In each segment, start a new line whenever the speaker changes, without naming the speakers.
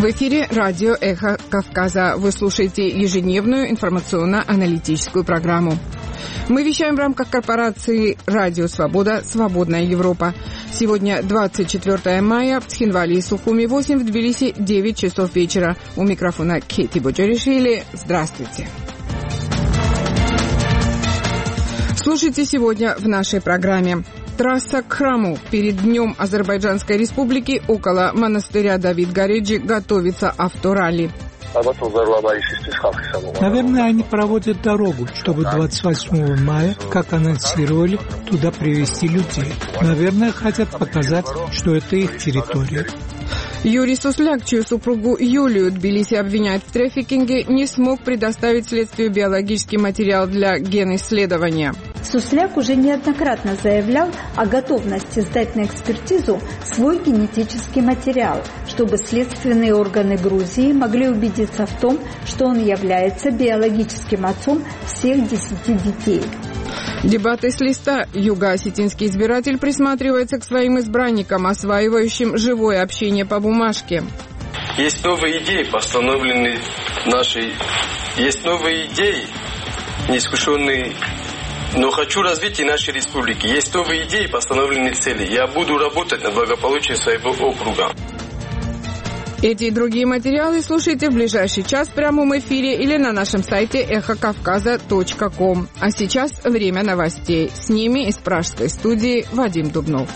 В эфире радио «Эхо Кавказа». Вы слушаете ежедневную информационно-аналитическую программу. Мы вещаем в рамках корпорации «Радио Свобода. Свободная Европа». Сегодня 24 мая, в Цхинвале и Сухуми 8, в Тбилиси 9 часов вечера. У микрофона Кети Боджаришвили. Здравствуйте. Слушайте сегодня в нашей программе. Трасса к храму. Перед Днем Азербайджанской Республики около монастыря Давид Гареджи готовится авторалли.
Наверное, они проводят дорогу, чтобы 28 мая, как анонсировали, туда привезти людей. Наверное, хотят показать, что это их территория.
Юрий Сусляк, чью супругу Юлию Тбилиси обвиняют в трафикинге, не смог предоставить следствию биологический материал для генисследования.
Сусляк уже неоднократно заявлял о готовности сдать на экспертизу свой генетический материал, чтобы следственные органы Грузии могли убедиться в том, что он является биологическим отцом всех 10 детей.
Дебаты с листа. Юго-осетинский избиратель присматривается к своим избранникам, осваивающим живое общение по бумажке.
Есть новые идеи, постановленные нашей... Есть новые идеи, неискушенные... Но хочу развития нашей республики. Есть новые идеи, постановленные цели. Я буду работать на благополучие своего округа.
Эти и другие материалы слушайте в ближайший час в прямом эфире или на нашем сайте эхокавказа.ком. А сейчас время новостей. С ними из пражской студии Вадим Дубнов.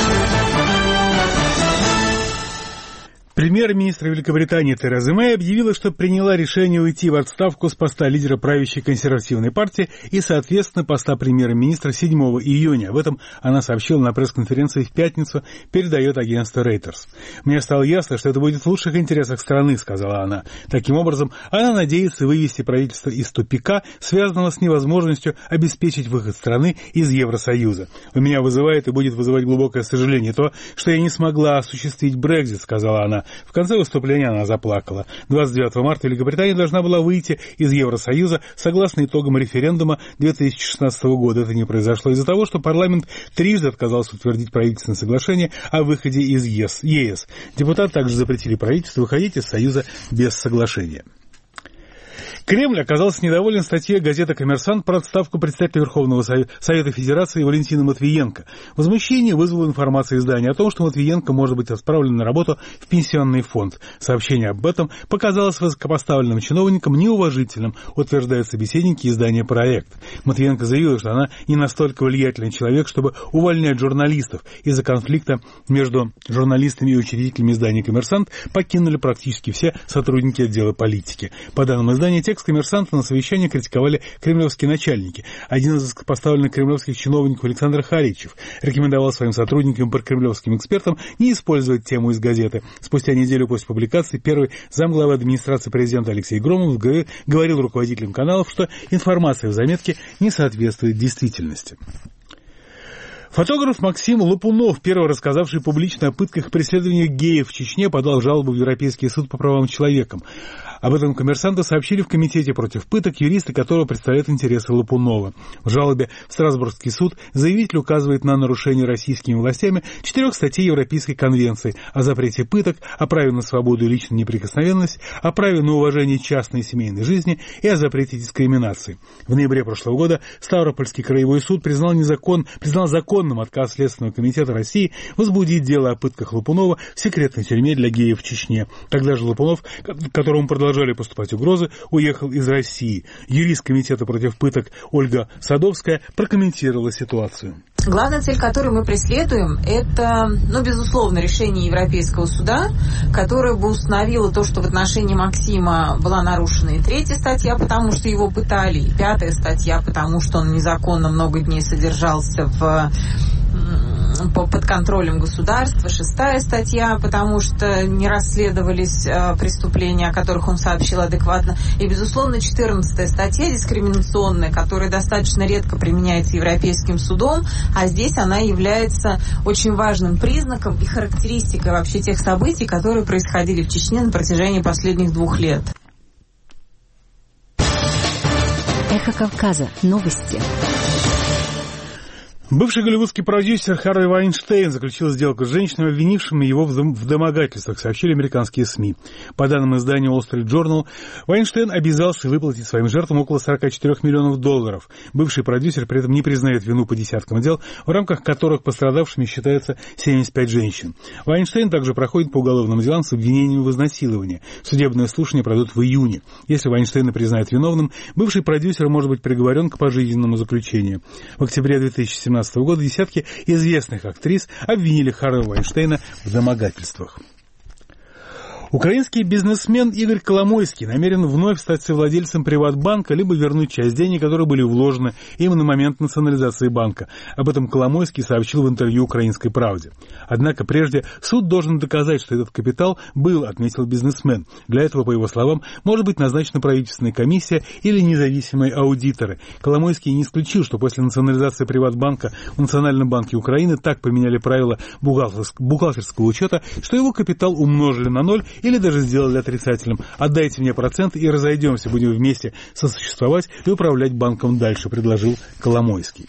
Премьер-министр Великобритании Тереза Мэй объявила, что приняла решение уйти в отставку с поста лидера правящей консервативной партии и, соответственно, поста премьер-министра 7 июня. Об этом она сообщила на пресс-конференции в пятницу, передает агентство Reuters. «Мне стало ясно, что это будет в лучших интересах страны», — сказала она. Таким образом, она надеется вывести правительство из тупика, связанного с невозможностью обеспечить выход страны из Евросоюза. «У меня вызывает и будет вызывать глубокое сожаление то, что я не смогла осуществить Брексит», — сказала она. В конце выступления она заплакала. 29 марта Великобритания должна была выйти из Евросоюза согласно итогам референдума 2016 года. Это не произошло из-за того, что парламент трижды отказался утвердить правительственное соглашение о выходе из ЕС. Депутаты также запретили правительству выходить из Союза без соглашения. Кремль оказался недоволен статьей газеты «Коммерсант» про отставку председателя Верховного Совета Федерации Валентина Матвиенко. Возмущение вызвала информация издания о том, что Матвиенко может быть отправлен на работу в пенсионный фонд. Сообщение об этом показалось высокопоставленным чиновникам неуважительным, утверждают собеседники издания «Проект». Матвиенко заявила, что она не настолько влиятельный человек, чтобы увольнять журналистов. Из-за конфликта между журналистами и учредителями издания «Коммерсант» покинули практически все сотрудники отдела политики. По данным издания, текст «Коммерсанта» на совещании критиковали кремлевские начальники. Один из высокопоставленных кремлевских чиновников Александр Харичев рекомендовал своим сотрудникам и прокремлевским экспертам не использовать тему из газеты. Спустя неделю после публикации первый замглавы администрации президента Алексей Громов говорил руководителям каналов, что информация в заметке не соответствует действительности. Фотограф Максим Лопунов, первый рассказавший публично о пытках и преследованиях геев в Чечне, подал жалобу в Европейский суд по правам человека. Об этом «Коммерсанту» сообщили в Комитете против пыток, юристы которого представляют интересы Лопунова. В жалобе в Страсбургский суд заявитель указывает на нарушение российскими властями 4 статей Европейской конвенции о запрете пыток, о праве на свободу и личную неприкосновенность, о праве на уважение частной и семейной жизни и о запрете дискриминации. В ноябре прошлого года Ставропольский краевой суд признал законным отказ Следственного комитета России возбудить дело о пытках Лопунова в секретной тюрьме для геев в Чечне. Тогда же Лопунов, которому продолжали поступать угрозы, уехал из России. Юрист Комитета против пыток Ольга Садовская прокомментировала ситуацию.
Главная цель, которую мы преследуем, это, безусловно, решение Европейского суда, которое бы установило то, что в отношении Максима была нарушена и 3-я статья, потому что его пытали, и 5-я статья, потому что он незаконно много дней содержался под контролем государства, 6-я статья, потому что не расследовались преступления, о которых он сообщил адекватно, и, безусловно, 14-я статья дискриминационная, которая достаточно редко применяется Европейским судом, а здесь она является очень важным признаком и характеристикой вообще тех событий, которые происходили в Чечне на протяжении последних 2 лет.
Эхо Кавказа. Новости.
Бывший голливудский продюсер Харви Вайнштейн заключил сделку с женщинами, обвинившими его в домогательствах, сообщили американские СМИ. По данным издания Wall Street Journal, Вайнштейн обязался выплатить своим жертвам около $44 миллионов. Бывший продюсер при этом не признает вину по десяткам дел, в рамках которых пострадавшими считаются 75 женщин. Вайнштейн также проходит по уголовным делам с обвинениями в изнасиловании. Судебное слушание пройдут в июне. Если Вайнштейна признают виновным, бывший продюсер может быть приговорен к пожизненному заключению. В октябре 2017 года десятки известных актрис обвинили Харви Вайнштейна в домогательствах. Украинский бизнесмен Игорь Коломойский намерен вновь стать совладельцем Приватбанка, либо вернуть часть денег, которые были вложены им на момент национализации банка. Об этом Коломойский сообщил в интервью «Украинской правде». Однако прежде суд должен доказать, что этот капитал был, отметил бизнесмен. Для этого, по его словам, может быть назначена правительственная комиссия или независимые аудиторы. Коломойский не исключил, что после национализации Приватбанка в Национальном банке Украины так поменяли правила бухгалтерского учета, что его капитал умножили на 0 или даже сделали отрицательным. Отдайте мне процент и разойдемся, будем вместе сосуществовать и управлять банком дальше, предложил Коломойский.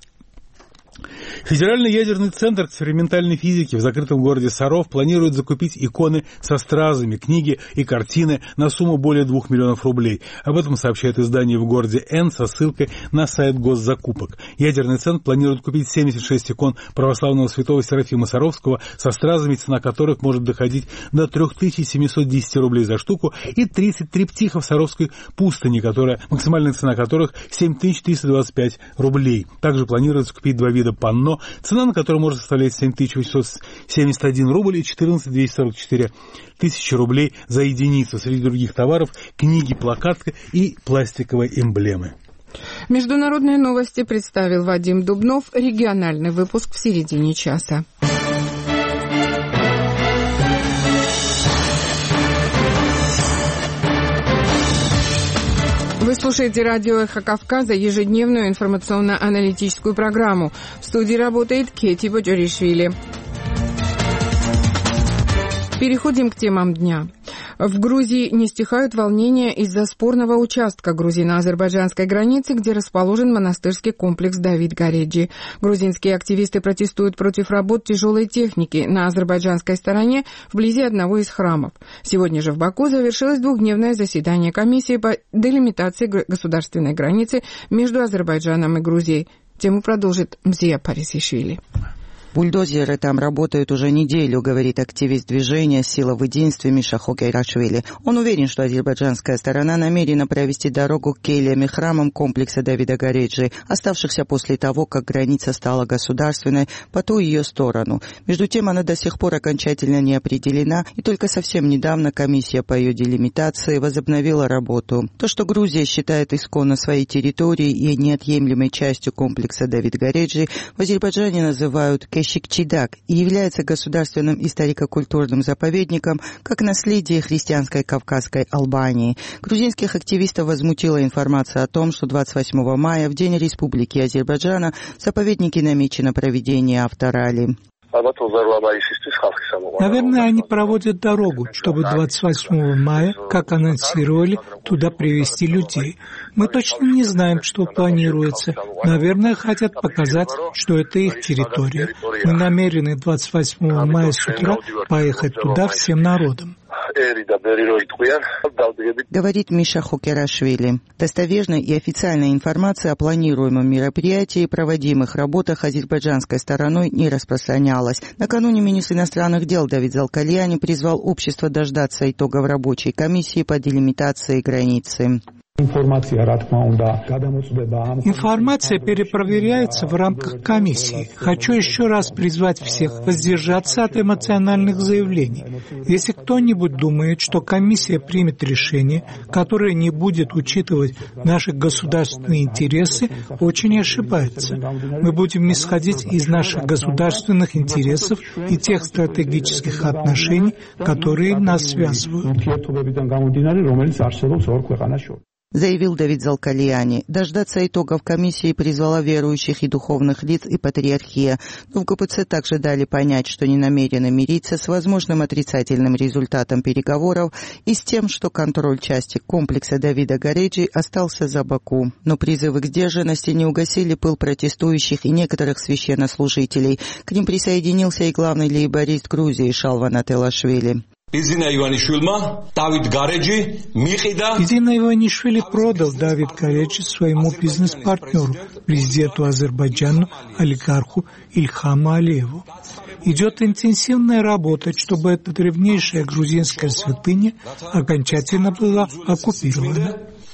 Федеральный ядерный центр экспериментальной физики в закрытом городе Саров планирует закупить иконы со стразами, книги и картины на сумму более 2 миллионов рублей. Об этом сообщает издание в городе Н со ссылкой на сайт госзакупок. Ядерный центр планирует купить 76 икон православного святого Серафима Саровского со стразами, цена которых может доходить до 3710 рублей за штуку, и 30 триптихов Саровской пустыни, максимальная цена которых 7325 рублей. Также планируется купить 2 вида панно, цена на которое может составлять 7871 рубль и 14244 тысячи рублей за единицу. Среди других товаров книги, плакаты и пластиковые эмблемы.
Международные новости представил Вадим Дубнов. Региональный выпуск в середине часа. Вы слушаете радио «Эхо Кавказа», ежедневную информационно-аналитическую программу. В студии работает Кети Боджоришвили. Переходим к темам дня. В Грузии не стихают волнения из-за спорного участка грузино-азербайджанской границы, где расположен монастырский комплекс Давид-Гареджи. Грузинские активисты протестуют против работ тяжелой техники на азербайджанской стороне вблизи одного из храмов. Сегодня же в Баку завершилось двухдневное заседание комиссии по делимитации государственной границы между Азербайджаном и Грузией. Тему продолжит Мзия Парисишвили.
Бульдозеры там работают уже неделю, говорит активист движения «Сила в единстве» Миша Хокерашвили. Он уверен, что азербайджанская сторона намерена провести дорогу к келиям и храмам комплекса Давида Гареджи, оставшихся после того, как граница стала государственной по ту ее сторону. Между тем, она до сих пор окончательно не определена, и только совсем недавно комиссия по ее делимитации возобновила работу. То, что Грузия считает исконно своей территорией и неотъемлемой частью комплекса Давид Гареджи, в Азербайджане называют Кешик-Чидак и является государственным историко-культурным заповедником как наследие христианской Кавказской Албании. Грузинских активистов возмутила информация о том, что 28 мая, в День Республики Азербайджана, в заповеднике намечено проведение авторали.
Наверное, они проводят дорогу, чтобы 28 мая, как анонсировали, туда привезти людей. Мы точно не знаем, что планируется. Наверное, хотят показать, что это их территория. Мы намерены 28 мая с утра поехать туда всем народом.
Говорит Миша Хокерашвили. Достоверной и официальной информации о планируемом мероприятии и проводимых работах азербайджанской стороной не распространялась. Накануне министр иностранных дел Давид Залкальяни призвал общество дождаться итогов рабочей комиссии по делимитации границы.
Информация перепроверяется в рамках комиссии. Хочу еще раз призвать всех воздержаться от эмоциональных заявлений. Если кто-нибудь думает, что комиссия примет решение, которое не будет учитывать наши государственные интересы, очень ошибается. Мы будем исходить из наших государственных интересов и тех стратегических отношений, которые нас связывают.
заявил Давид Залкалиани. Дождаться итогов комиссии призвала верующих и духовных лиц и патриархия. Но в ГПЦ также дали понять, что не намерены мириться с возможным отрицательным результатом переговоров и с тем, что контроль части комплекса Давида Гареджи остался за Баку. Но призывы к сдержанности не угасили пыл протестующих и некоторых священнослужителей. К ним присоединился и главный лейборист Грузии Шалван Ателашвили.
Изина Иванишвили продал Давид Гареджи своему бизнес-партнеру, президенту Азербайджана, олигарху Ильхаму Алиеву. Идет интенсивная работа, чтобы эта древнейшая грузинская святыня окончательно была оккупирована.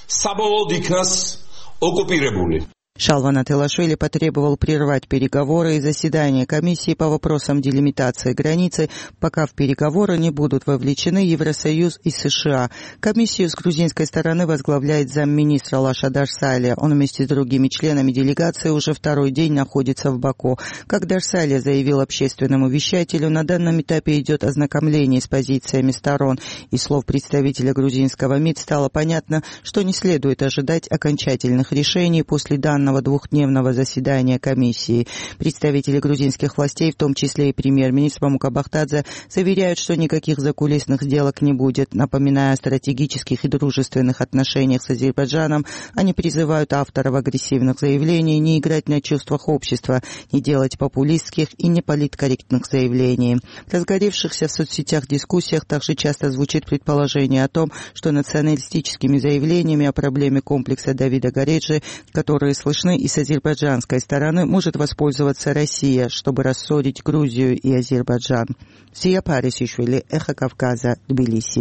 Шалван Ателашвили потребовал прервать переговоры и заседания комиссии по вопросам делимитации границы, пока в переговоры не будут вовлечены Евросоюз и США. Комиссию с грузинской стороны возглавляет замминистра Лаша Дарсалия. Он вместе с другими членами делегации уже второй день находится в Баку. Как Дарсалия заявил общественному вещателю, на данном этапе идет ознакомление с позициями сторон. Из слов представителя грузинского МИД стало понятно, что не следует ожидать окончательных решений после данного двухдневного заседания комиссии. Представители грузинских властей, в том числе и премьер-министр Мамука Бахтадзе, заверяют, что никаких закулисных сделок не будет. Напоминая о стратегических и дружественных отношениях с Азербайджаном, они призывают авторов агрессивных заявлений не играть на чувствах общества, не делать популистских и неполиткорректных заявлений. В разгоревшихся в соцсетях дискуссиях также часто звучит предположение о том, что националистическими заявлениями о проблеме комплекса Давида Гареджи, которые слышны и с азербайджанской стороны, может воспользоваться Россия, чтобы рассорить Грузию и Азербайджан. Сия Парисишвили, Эхо Кавказа, Тбилиси.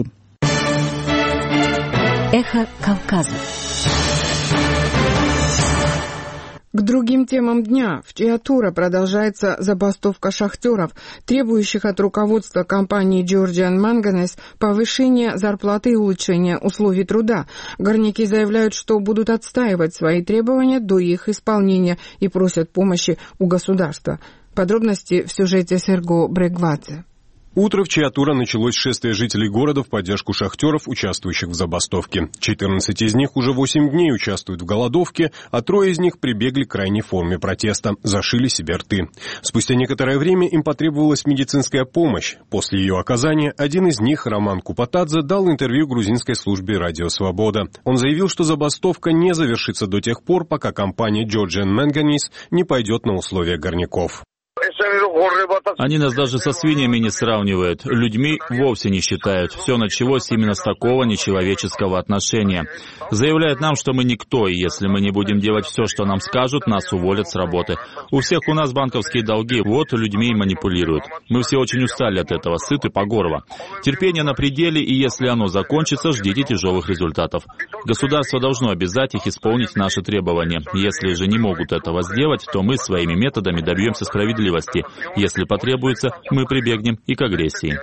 Эхо Кавказа.
К другим темам дня. В Чиатура продолжается забастовка шахтеров, требующих от руководства компании Georgian Manganese повышения зарплаты и улучшения условий труда. Горняки заявляют, что будут отстаивать свои требования до их исполнения и просят помощи у государства. Подробности в сюжете Серго Брегвадзе.
Утро в Чиатура началось с шествия жителей города в поддержку шахтеров, участвующих в забастовке. 14 из них уже 8 дней участвуют в голодовке, а 3 из них прибегли к крайней форме протеста – зашили себе рты. Спустя некоторое время им потребовалась медицинская помощь. После ее оказания один из них, Роман Купатадзе, дал интервью грузинской службе «Радио Свобода». Он заявил, что забастовка не завершится до тех пор, пока компания Georgian Manganese не пойдет на условия горняков.
Они нас даже со свиньями не сравнивают, людьми вовсе не считают. Все началось именно с такого нечеловеческого отношения. Заявляют нам, что мы никто, и если мы не будем делать все, что нам скажут, нас уволят с работы. У всех у нас банковские долги, вот людьми и манипулируют. Мы все очень устали от этого, сыты по горло. Терпение на пределе, и если оно закончится, ждите тяжелых результатов. Государство должно обязать их исполнить наши требования. Если же не могут этого сделать, то мы своими методами добьемся справедливости. Если потребуется, мы прибегнем и к агрессии.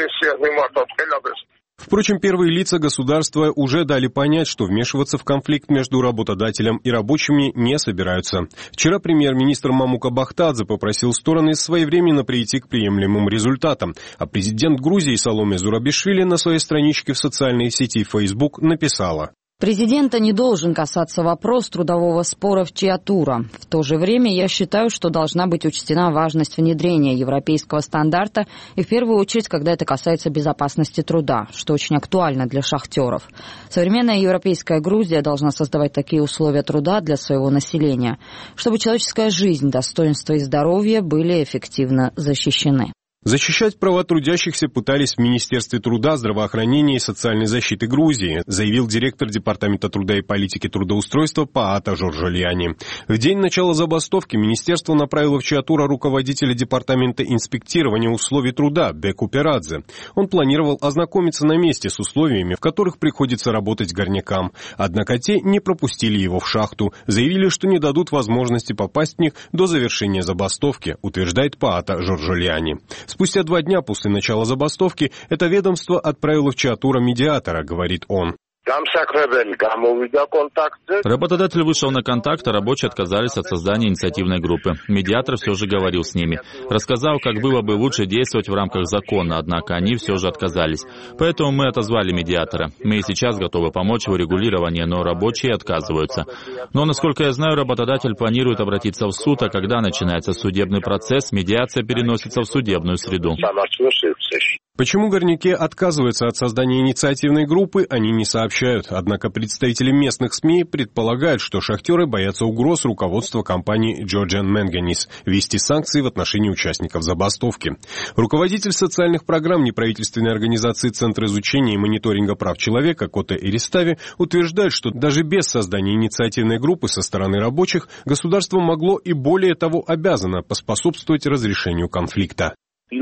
Впрочем, первые лица государства уже дали понять, что вмешиваться в конфликт между работодателем и рабочими не собираются. Вчера премьер-министр Мамука Бахтадзе попросил стороны своевременно прийти к приемлемым результатам, а президент Грузии Саломе Зурабишвили на своей страничке в социальной сети Facebook написала:
Президента не должен касаться вопрос трудового спора в Чиатура. В то же время я считаю, что должна быть учтена важность внедрения европейского стандарта, и в первую очередь, когда это касается безопасности труда, что очень актуально для шахтеров. Современная европейская Грузия должна создавать такие условия труда для своего населения, чтобы человеческая жизнь, достоинство и здоровье были эффективно защищены.
Защищать права трудящихся пытались в Министерстве труда, здравоохранения и социальной защиты Грузии, заявил директор Департамента труда и политики трудоустройства Паата Жоржолиани. В день начала забастовки министерство направило в Чиатура руководителя Департамента инспектирования условий труда Беку Перадзе. Он планировал ознакомиться на месте с условиями, в которых приходится работать горнякам. Однако те не пропустили его в шахту, заявили, что не дадут возможности попасть в них до завершения забастовки, утверждает Паата Жоржолиани. Спустя 2 дня после начала забастовки это ведомство отправило в Чиатура медиатора, говорит он.
Работодатель вышел на контакт, а рабочие отказались от создания инициативной группы. Медиатор все же говорил с ними. Рассказал, как было бы лучше действовать в рамках закона, однако они все же отказались. Поэтому мы отозвали медиатора. Мы и сейчас готовы помочь в урегулировании, но рабочие отказываются. Но, насколько я знаю, работодатель планирует обратиться в суд, а когда начинается судебный процесс, медиация переносится в судебную среду.
Почему горняки отказываются от создания инициативной группы, они не сообщают. Однако представители местных СМИ предполагают, что шахтеры боятся угроз руководства компании Georgian Manganese ввести санкции в отношении участников забастовки. Руководитель социальных программ неправительственной организации Центра изучения и мониторинга прав человека Коте Иристави утверждает, что даже без создания инициативной группы со стороны рабочих государство могло и более того обязано поспособствовать разрешению конфликта.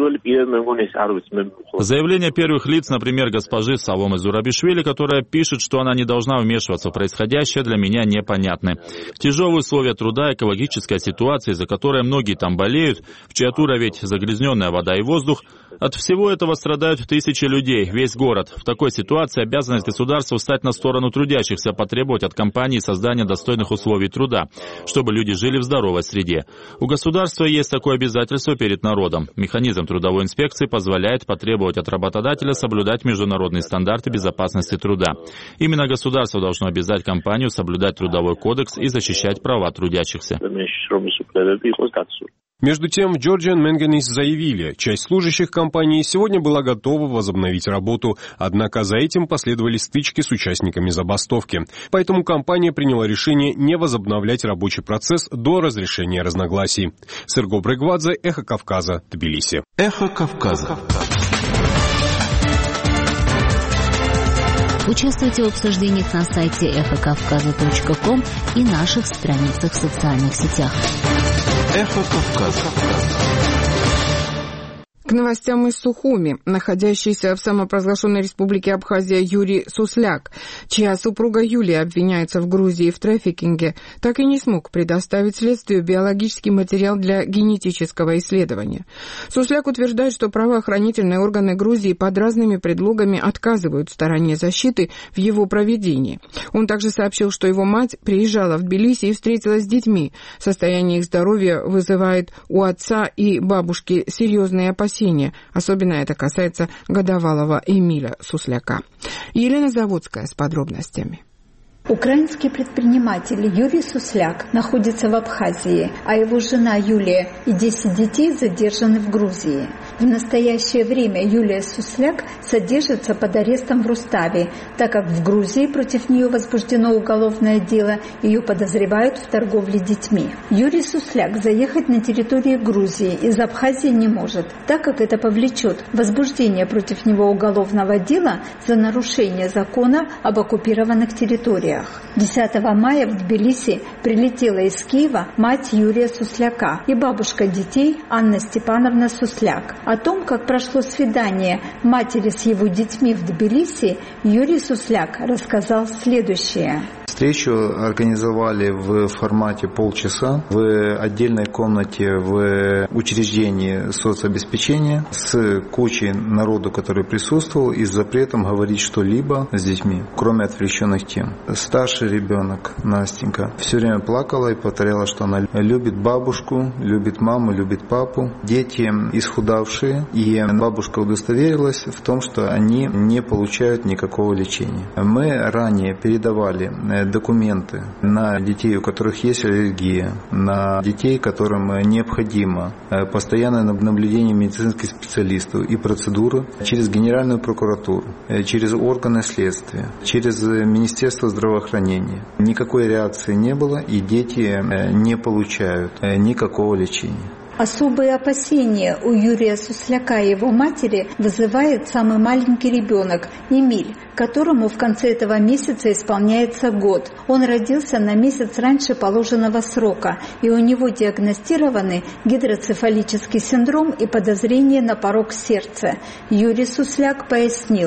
Заявление первых лиц, например, госпожи Саломы Зурабишвили, которая пишет, что она не должна вмешиваться в происходящее, для меня непонятны. Тяжелые условия труда, экологическая ситуация, из-за которой многие там болеют, в Чиатура ведь загрязненная вода и воздух. От всего этого страдают тысячи людей, весь город. В такой ситуации обязанность государства встать на сторону трудящихся, потребовать от компании создания достойных условий труда, чтобы люди жили в здоровой среде. У государства есть такое обязательство перед народом. Механизм трудовой инспекции позволяет потребовать от работодателя соблюдать международные стандарты безопасности труда. Именно государство должно обязать компанию соблюдать трудовой кодекс и защищать права трудящихся.
Между тем, в Georgian Manganese заявили, часть служащих компании сегодня была готова возобновить работу, однако за этим последовали стычки с участниками забастовки. Поэтому компания приняла решение не возобновлять рабочий процесс до разрешения разногласий. Серго Брегвадзе, Эхо Кавказа, Тбилиси.
Эхо Кавказа. Участвуйте в обсуждениях на сайте эхокавказа.ком и наших страницах в социальных сетях. Эхо Кавказа.
К новостям из Сухуми. Находящийся в самопровозглашенной республике Абхазия Юрий Сусляк, чья супруга Юлия обвиняется в Грузии в трафикинге, так и не смог предоставить следствию биологический материал для генетического исследования. Сусляк утверждает, что правоохранительные органы Грузии под разными предлогами отказывают стороне защиты в его проведении. Он также сообщил, что его мать приезжала в Тбилиси и встретилась с детьми. Состояние их здоровья вызывает у отца и бабушки серьезные опасения. Особенно это касается годовалого Эмиля Сусляка. Елена Заводская с подробностями.
Украинский предприниматель Юрий Сусляк находится в Абхазии, а его жена Юлия и 10 детей задержаны в Грузии. В настоящее время Юлия Сусляк содержится под арестом в Руставе, так как в Грузии против нее возбуждено уголовное дело, ее подозревают в торговле детьми. Юрий Сусляк заехать на территорию Грузии из Абхазии не может, так как это повлечет возбуждение против него уголовного дела за нарушение закона об оккупированных территориях. 10 мая в Тбилиси прилетела из Киева мать Юрия Сусляка и бабушка детей Анна Степановна Сусляк. О том, как прошло свидание матери с его детьми в Тбилиси, Юрий Сусляк рассказал следующее.
Встречу организовали в формате полчаса в отдельной комнате в учреждении соцобеспечения с кучей народу, который присутствовал, и с запретом говорить что-либо с детьми, кроме отвлеченных тем. Старший ребенок, Настенька, все время плакала и повторяла, что она любит бабушку, любит маму, любит папу. Дети исхудавшие, и бабушка удостоверилась в том, что они не получают никакого лечения. Мы ранее передавали документы на детей, у которых есть аллергия, на детей, которым необходимо постоянное наблюдение медицинских специалистов и процедуры через Генеральную прокуратуру, через органы следствия, через Министерство здравоохранения. Никакой реакции не было, и дети не получают никакого лечения.
Особые опасения у Юрия Сусляка и его матери вызывает самый маленький ребенок Эмиль, которому в конце этого месяца исполняется год. Он родился на месяц раньше положенного срока, и у него диагностированы гидроцефалический синдром и подозрение на порок сердца. Юрий Сусляк пояснил.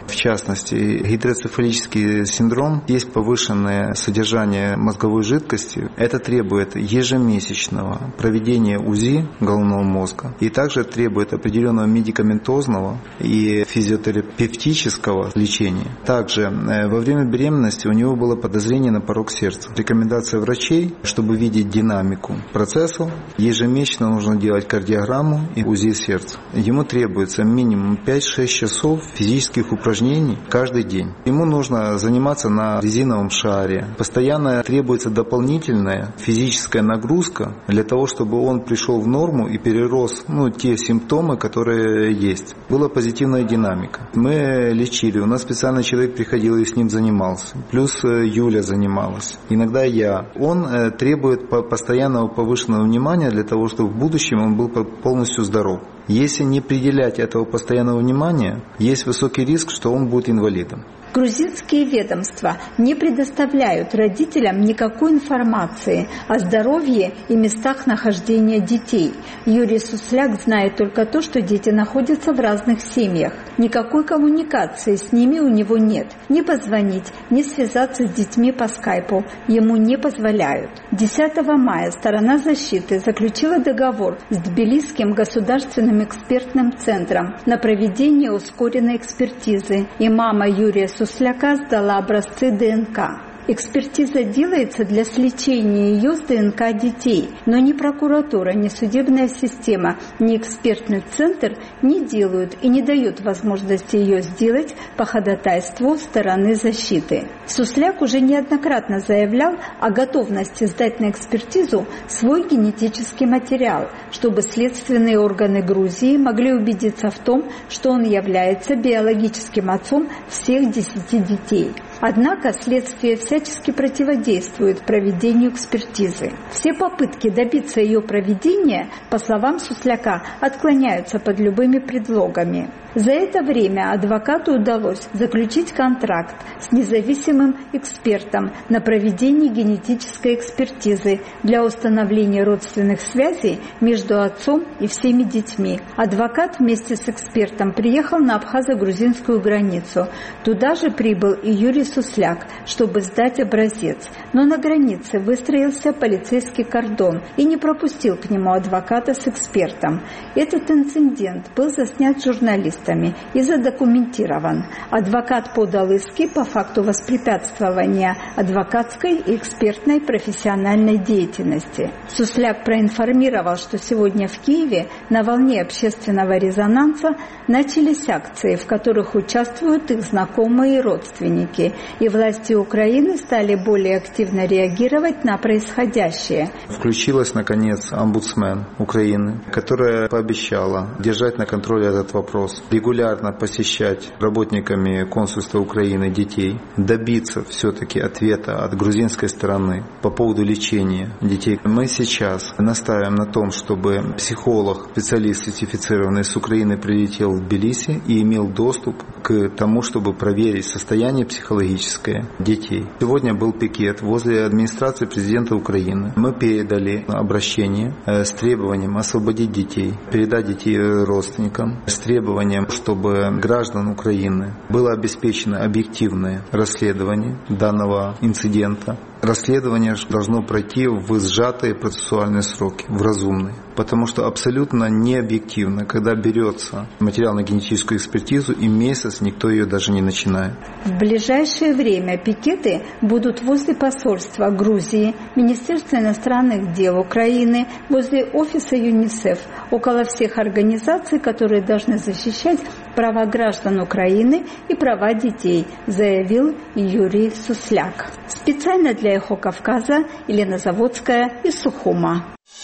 В частности, гидроцефалический синдром, есть повышенное содержание мозговой жидкости. Это требует ежемесячного проведения УЗИ головного мозга и также требует определенного медикаментозного и физиотерапевтического лечения. Также во время беременности у него было подозрение на порок сердца. Рекомендация врачей, чтобы видеть динамику процессов, ежемесячно нужно делать кардиограмму и УЗИ сердца. Ему требуется минимум 5-6 часов физических упражнений каждый день. Ему нужно заниматься на резиновом шаре. Постоянно требуется дополнительная физическая нагрузка для того, чтобы он пришел в норму и перерос те симптомы, которые есть. Была позитивная динамика. Мы лечили. У нас специальный человек приходил и с ним занимался. Плюс Юля занималась. Иногда я. Он требует постоянного повышенного внимания для того, чтобы в будущем он был полностью здоров. Если не приделять этого постоянного внимания, есть высокий риск, что он будет инвалидом.
Грузинские ведомства не предоставляют родителям никакой информации о здоровье и местах нахождения детей. Юрий Сусляк знает только то, что дети находятся в разных семьях. Никакой коммуникации с ними у него нет. Ни позвонить, ни связаться с детьми по скайпу ему не позволяют. 10 мая сторона защиты заключила договор с Тбилисским государственным экспертным центром на проведение ускоренной экспертизы, и мама Юрия Сусляка сдала образцы ДНК. Экспертиза делается для сличения ее с ДНК детей, но ни прокуратура, ни судебная система, ни экспертный центр не делают и не дают возможности ее сделать по ходатайству стороны защиты. Сусляк уже неоднократно заявлял о готовности сдать на экспертизу свой генетический материал, чтобы следственные органы Грузии могли убедиться в том, что он является биологическим отцом всех 10 детей. Однако следствие всячески противодействует проведению экспертизы. Все попытки добиться ее проведения, по словам Сусляка, отклоняются под любыми предлогами. За это время адвокату удалось заключить контракт с независимым экспертом на проведение генетической экспертизы для установления родственных связей между отцом и всеми детьми. Адвокат вместе с экспертом приехал на абхазо-грузинскую границу. Туда же прибыл и Юрий Сусляк, чтобы сдать образец. Но на границе выстроился полицейский кордон и не пропустил к нему адвоката с экспертом. Этот инцидент был заснят журналистами и задокументирован. Адвокат подал иски по факту воспрепятствования адвокатской и экспертной профессиональной деятельности. Сусляк проинформировал, что сегодня в Киеве на волне общественного резонанса начались акции, в которых участвуют их знакомые и родственники, и власти Украины стали более активно реагировать на происходящее.
Включилась, наконец, омбудсмен Украины, которая пообещала держать на контроле этот вопрос, регулярно посещать работниками консульства Украины детей, добиться все-таки ответа от грузинской стороны по поводу лечения детей. Мы сейчас настаиваем на том, чтобы психолог, специалист сертифицированный с Украины прилетел в Тбилиси и имел доступ к тому, чтобы проверить состояние психологическое детей. Сегодня был пикет возле администрации президента Украины. Мы передали обращение с требованием освободить детей, передать детей родственникам, с требованием, чтобы граждан Украины было обеспечено объективное расследование данного инцидента. Расследование должно пройти в сжатые процессуальные сроки, в разумные. Потому что абсолютно необъективно, когда берется материал на генетическую экспертизу, и месяц никто ее даже не начинает.
В ближайшее время пикеты будут возле посольства Грузии, Министерства иностранных дел Украины, возле офиса ЮНИСЕФ, около всех организаций, которые должны защищать права граждан Украины и права детей, заявил Юрий Сусляк. Специально для «Эхо Кавказа» Елена Заводская из Сухума.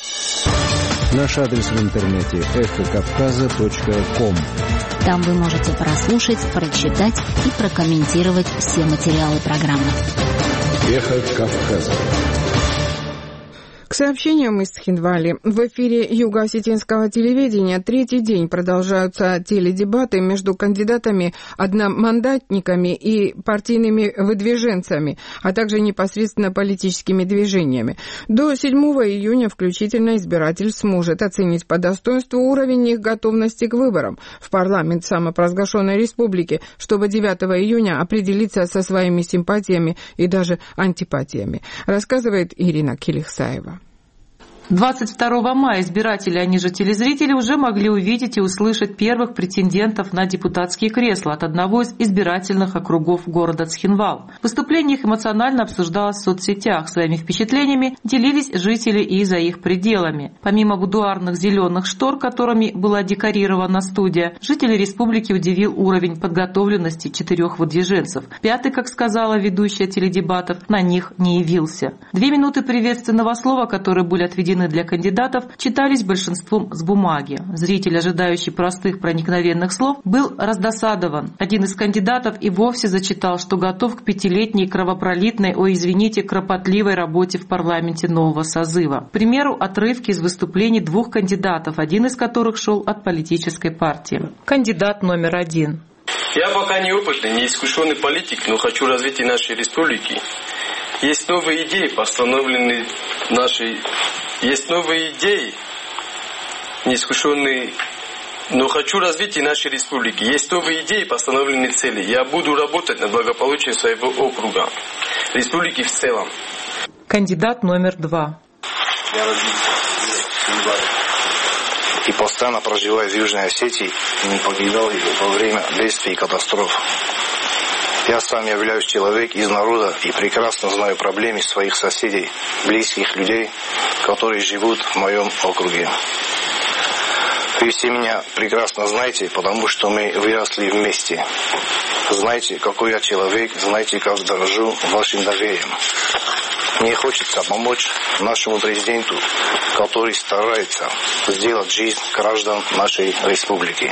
Наш адрес в интернете эхокавказа.ком.
Там вы можете прослушать, прочитать и прокомментировать все материалы программы.
Эхо Кавказа.
К сообщениям из Цхинвали. В эфире юго-осетинского телевидения третий день продолжаются теледебаты между кандидатами-одномандатниками и партийными выдвиженцами, а также непосредственно политическими движениями. До 7 июня включительно избиратель сможет оценить по достоинству уровень их готовности к выборам в парламент самопровозглашенной республики, чтобы 9 июня определиться со своими симпатиями и даже антипатиями, рассказывает Ирина Килихсаева.
22 мая избиратели, они же телезрители, уже могли увидеть и услышать первых претендентов на депутатские кресла от одного из избирательных округов города Цхинвал. Выступление их эмоционально обсуждалось в соцсетях. Своими впечатлениями делились жители и за их пределами. Помимо будуарных зеленых штор, которыми была декорирована студия, жителей республики удивил уровень подготовленности 4 выдвиженцев. 5-й, как сказала ведущая теледебатов, на них не явился. 2 минуты приветственного слова, которые были отведены для кандидатов, читались большинством с бумаги. Зритель, ожидающий простых проникновенных слов, был раздосадован. Один из кандидатов и вовсе зачитал, что готов к 5-летней кровопролитной, кропотливой работе в парламенте нового созыва. К примеру, отрывки из выступлений 2 кандидатов, один из которых шел от политической партии. Кандидат номер 1.
Я пока не опытный, не искушенный политик, но хочу развития нашей республики. Есть новые идеи, постановленные нашей... Есть новые идеи, неискушенные, но хочу развития нашей республики. Есть новые идеи, постановленные цели. Я буду работать на благополучие своего округа, республики в целом.
Кандидат номер 2.
Я родился в Цхинвале и постоянно проживаю в Южной Осетии и не покидал ее во время бедствий и катастроф. Я сам являюсь человек из народа и прекрасно знаю проблемы своих соседей, близких людей, которые живут в моем округе. Вы все меня прекрасно знаете, потому что мы выросли вместе. Знаете, какой я человек, знаете, как дорожу вашим доверием. Мне хочется помочь нашему президенту, который старается сделать жизнь граждан нашей республики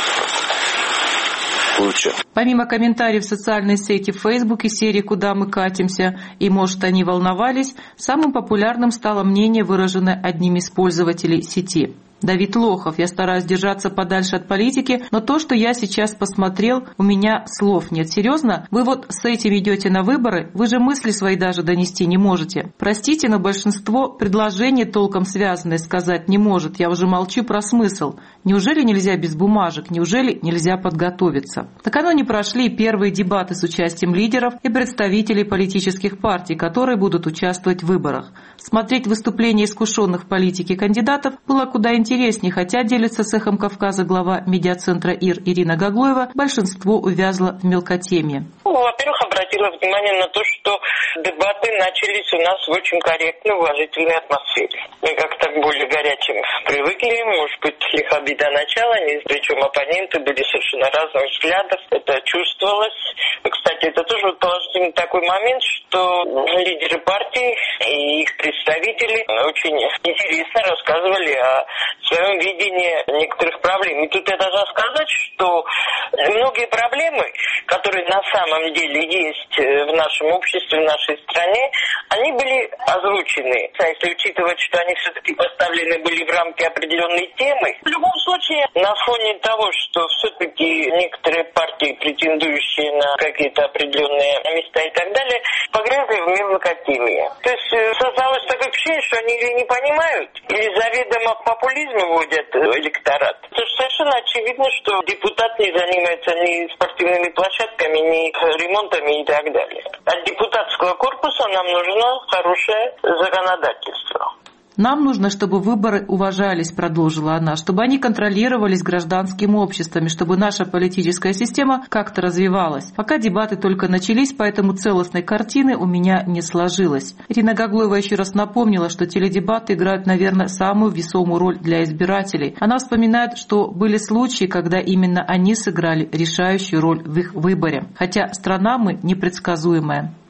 лучше.
Помимо комментариев в социальной сети Facebook и серии «Куда мы катимся» и «Может, они волновались», самым популярным стало мнение, выраженное одним из пользователей сети. Давид Лохов. Я стараюсь держаться подальше от политики, но то, что я сейчас посмотрел, у меня слов нет. Серьезно? Вы вот с этим идете на выборы? Вы же мысли свои даже донести не можете. Простите, но большинство предложений толком связанные сказать не может. Я уже молчу про смысл. Неужели нельзя без бумажек? Неужели нельзя подготовиться? Накануне прошли первые дебаты с участием лидеров и представителей политических партий, которые будут участвовать в выборах. Смотреть выступления искушенных в политике кандидатов было куда интереснее, хотя, делится с «Эхом Кавказа» глава медиацентра ИР Ирина Гаглоева, большинство увязло в мелкотемье.
Во-первых, обратила внимание на то, что дебаты начались у нас в очень корректной, уважительной атмосфере. Мы как-то к более горячим привыкли, может быть, лиха беда начала, причем оппоненты были совершенно разных взглядов, это чувствовалось. Кстати, это тоже положительный такой момент, что лидеры партий и их представители очень интересно рассказывали о своем видении некоторых проблем. И тут я должна сказать, что многие проблемы, которые на самом деле есть в нашем обществе, в нашей стране, они были озвучены. А если учитывать, что они все-таки поставлены были в рамки определенной темы, в любом случае, на фоне того, что все-таки некоторые партии, претендующие на какие-то определенные места и так далее, погрязли в мелкотемии. То есть создалось такое впечатление, что они или не понимают, или заведомо в популизме вводят электорат. Это совершенно очевидно, что депутат не занимается ни спортивными площадками, ни ремонтами и так далее. От депутатского корпуса нам нужно хорошее законодательство.
Нам нужно, чтобы выборы уважались, продолжила она, чтобы они контролировались гражданским обществом, чтобы наша политическая система как-то развивалась. Пока дебаты только начались, поэтому целостной картины у меня не сложилось. Ирина Гаглоева еще раз напомнила, что теледебаты играют, наверное, самую весомую роль для избирателей. Она вспоминает, что были случаи, когда именно они сыграли решающую роль в их выборе. Хотя страна мы непредсказуемая.
Все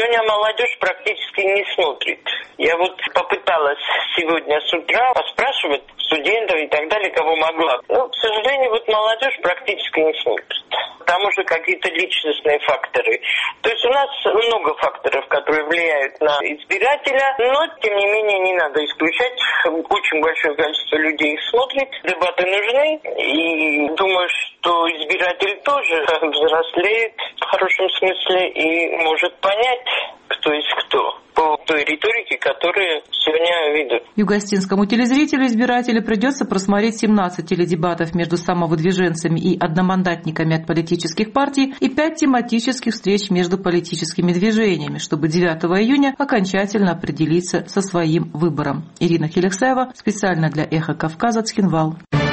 меня молодежь практически не смотрит. Я вот попыталась сегодня с утра поспрашивать студентов и так далее, кого могла. Но, к сожалению, вот молодежь практически не смотрит. Там уже какие-то личностные факторы. То есть у нас много факторов, которые влияют на избирателя, но, тем не менее, не надо исключать. Очень большое количество людей их смотрит. Дебаты нужны. И думаю, что избиратель тоже взрослеет в хорошем смысле и может понять, кто есть кто по той риторике, которую сегодня ведут.
Югостинскому телезрителю избирателю придется просмотреть 17 теледебатов между самовыдвиженцами и одномандатниками от политических партий и 5 тематических встреч между политическими движениями, чтобы 9 июня окончательно определиться со своим выбором. Ирина Хелексаева, специально для «Эхо Кавказа», Цхинвал.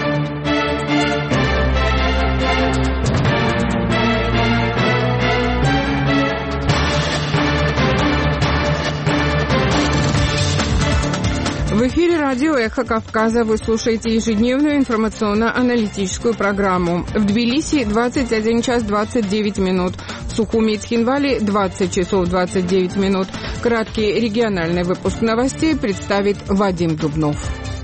В эфире радио «Эхо Кавказа» вы слушаете ежедневную информационно-аналитическую программу. В Тбилиси 21 час 29 минут. В Сухуми и Цхинвале 20 часов 29 минут. Краткий региональный выпуск новостей представит Вадим Дубнов.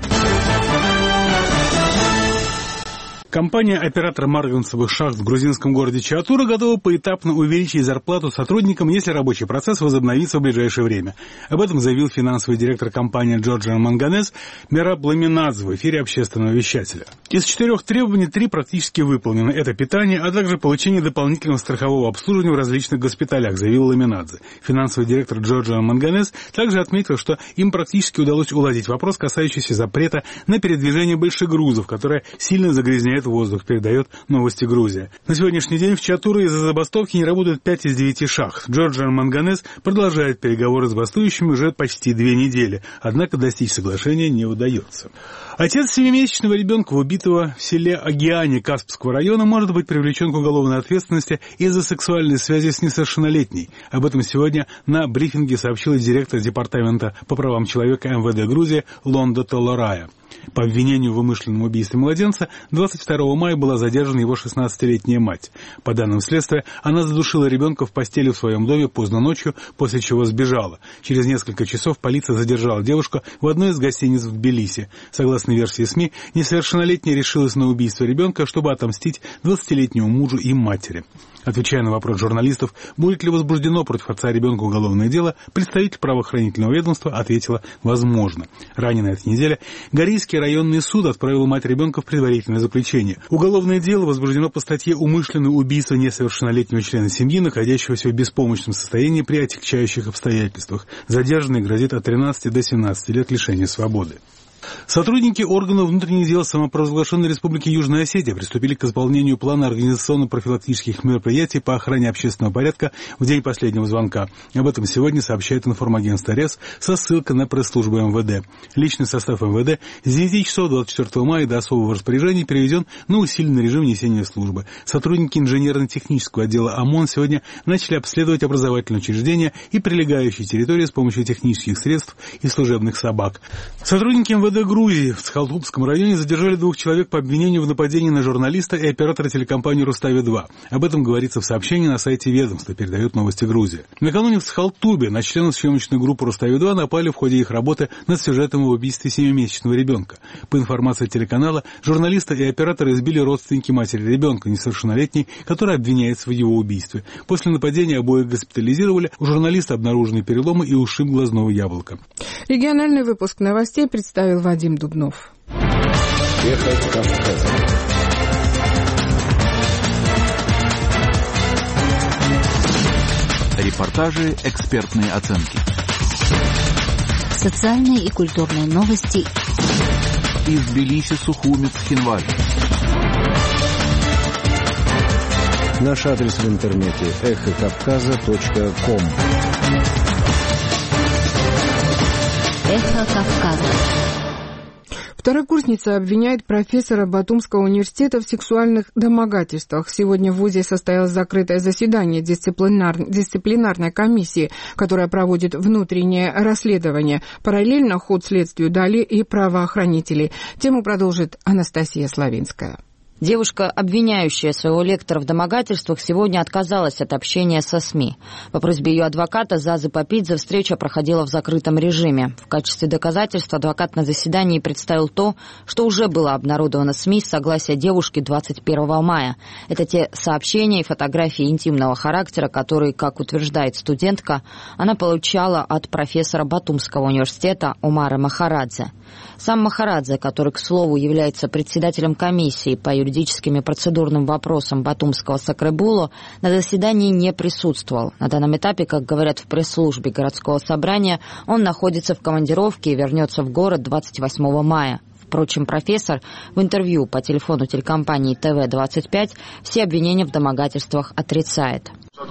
Компания-оператор марганцевых шахт в грузинском городе Чиатура готова поэтапно увеличить зарплату сотрудникам, если рабочий процесс возобновится в ближайшее время. Об этом заявил финансовый директор компании Джорджиан Манганез Мераб Ламинадзе в эфире общественного вещателя. Из 4 требований 3 практически выполнены. Это питание, а также получение дополнительного страхового обслуживания в различных госпиталях, заявил Ламинадзе. Финансовый директор Джорджиан Манганез также отметил, что им практически удалось уладить вопрос, касающийся запрета на передвижение больших грузов, которое сильно загрязняет воздух, передает новости Грузия. На сегодняшний день в Чиатуре из-за забастовки не работают 5 из 9 шахт. Джорджиан Манганез продолжает переговоры с бастующими уже почти 2 недели, однако достичь соглашения не удается. Отец 7-месячного ребенка, убитого в селе Агиане Каспского района, может быть привлечен к уголовной ответственности из-за сексуальной связи с несовершеннолетней. Об этом сегодня на брифинге сообщила директор департамента по правам человека МВД Грузии Лонда Толорая. По обвинению в умышленном убийстве младенца 22 мая была задержана его 16-летняя мать. По данным следствия, она задушила ребенка в постели в своем доме поздно ночью, после чего сбежала. Через несколько часов полиция задержала девушку в одной из гостиниц в Тбилиси. Согласно версии СМИ, несовершеннолетняя решилась на убийство ребенка, чтобы отомстить 20-летнему мужу и матери. Отвечая на вопрос журналистов, будет ли возбуждено против отца ребенка уголовное дело, представитель правоохранительного ведомства ответила «возможно». Ранее на этой неделе Горийский районный суд отправил мать ребенка в предварительное заключение. Уголовное дело возбуждено по статье «Умышленное убийство несовершеннолетнего члена семьи, находящегося в беспомощном состоянии при отягчающих обстоятельствах». Задержанный грозит от 13 до 17 лет лишения свободы. Сотрудники органов внутренних дел самопровозглашенной Республики Южная Осетия приступили к исполнению плана организационно-профилактических мероприятий по охране общественного порядка в день последнего звонка. Об этом сегодня сообщает информагентство РЕС со ссылкой на пресс-службу МВД. Личный состав МВД с 9 часов 24 мая до особого распоряжения переведен на усиленный режим несения службы. Сотрудники инженерно-технического отдела ОМОН сегодня начали обследовать образовательные учреждения и прилегающие территории с помощью технических средств и служебных собак. Сотрудники МВД Грузии в Цхалтубском районе задержали 2 человек по обвинению в нападении на журналиста и оператора телекомпании «Рустави-2». Об этом говорится в сообщении на сайте ведомства, передает новости Грузия. Накануне в Цхалтубе на членов съемочной группы «Рустави-2» напали в ходе их работы над сюжетом об убийстве 7-месячного ребенка. По информации телеканала, журналиста и оператора избили родственники матери ребенка, несовершеннолетней, которая обвиняется в его убийстве. После нападения обоих госпитализировали, у журналиста обнаружены переломы и ушиб глазного яблока.
Региональный выпуск новостей представил Вадим Дубнов.
Эхо Кавказа.
Репортажи, экспертные оценки. Социальные и культурные новости.
Из Тбилиси, Сухуми, Цхинвале. Наш адрес в интернете эхокавказа.ком.
Эхо Кавказа.
Второкурсница обвиняет профессора Батумского университета в сексуальных домогательствах. Сегодня в ВУЗе состоялось закрытое заседание дисциплинарной комиссии, которая проводит внутреннее расследование. Параллельно ход следствию дали и правоохранители. Тему продолжит Анастасия Славинская.
Девушка, обвиняющая своего лектора в домогательствах, сегодня отказалась от общения со СМИ. По просьбе ее адвоката Зазы Папидзе встреча проходила в закрытом режиме. В качестве доказательства адвокат на заседании представил то, что уже было обнародовано СМИ с согласия девушки 21 мая. Это те сообщения и фотографии интимного характера, которые, как утверждает студентка, она получала от профессора Батумского университета Омара Махарадзе. Сам Махарадзе, который, к слову, является председателем комиссии по юридическим и процедурным вопросам Батумского Сакребуло, на заседании не присутствовал. На данном этапе, как говорят в пресс-службе городского собрания, он находится в командировке и вернется в город 28 мая. Впрочем, профессор в интервью по телефону телекомпании ТВ-25 все обвинения в домогательствах отрицает.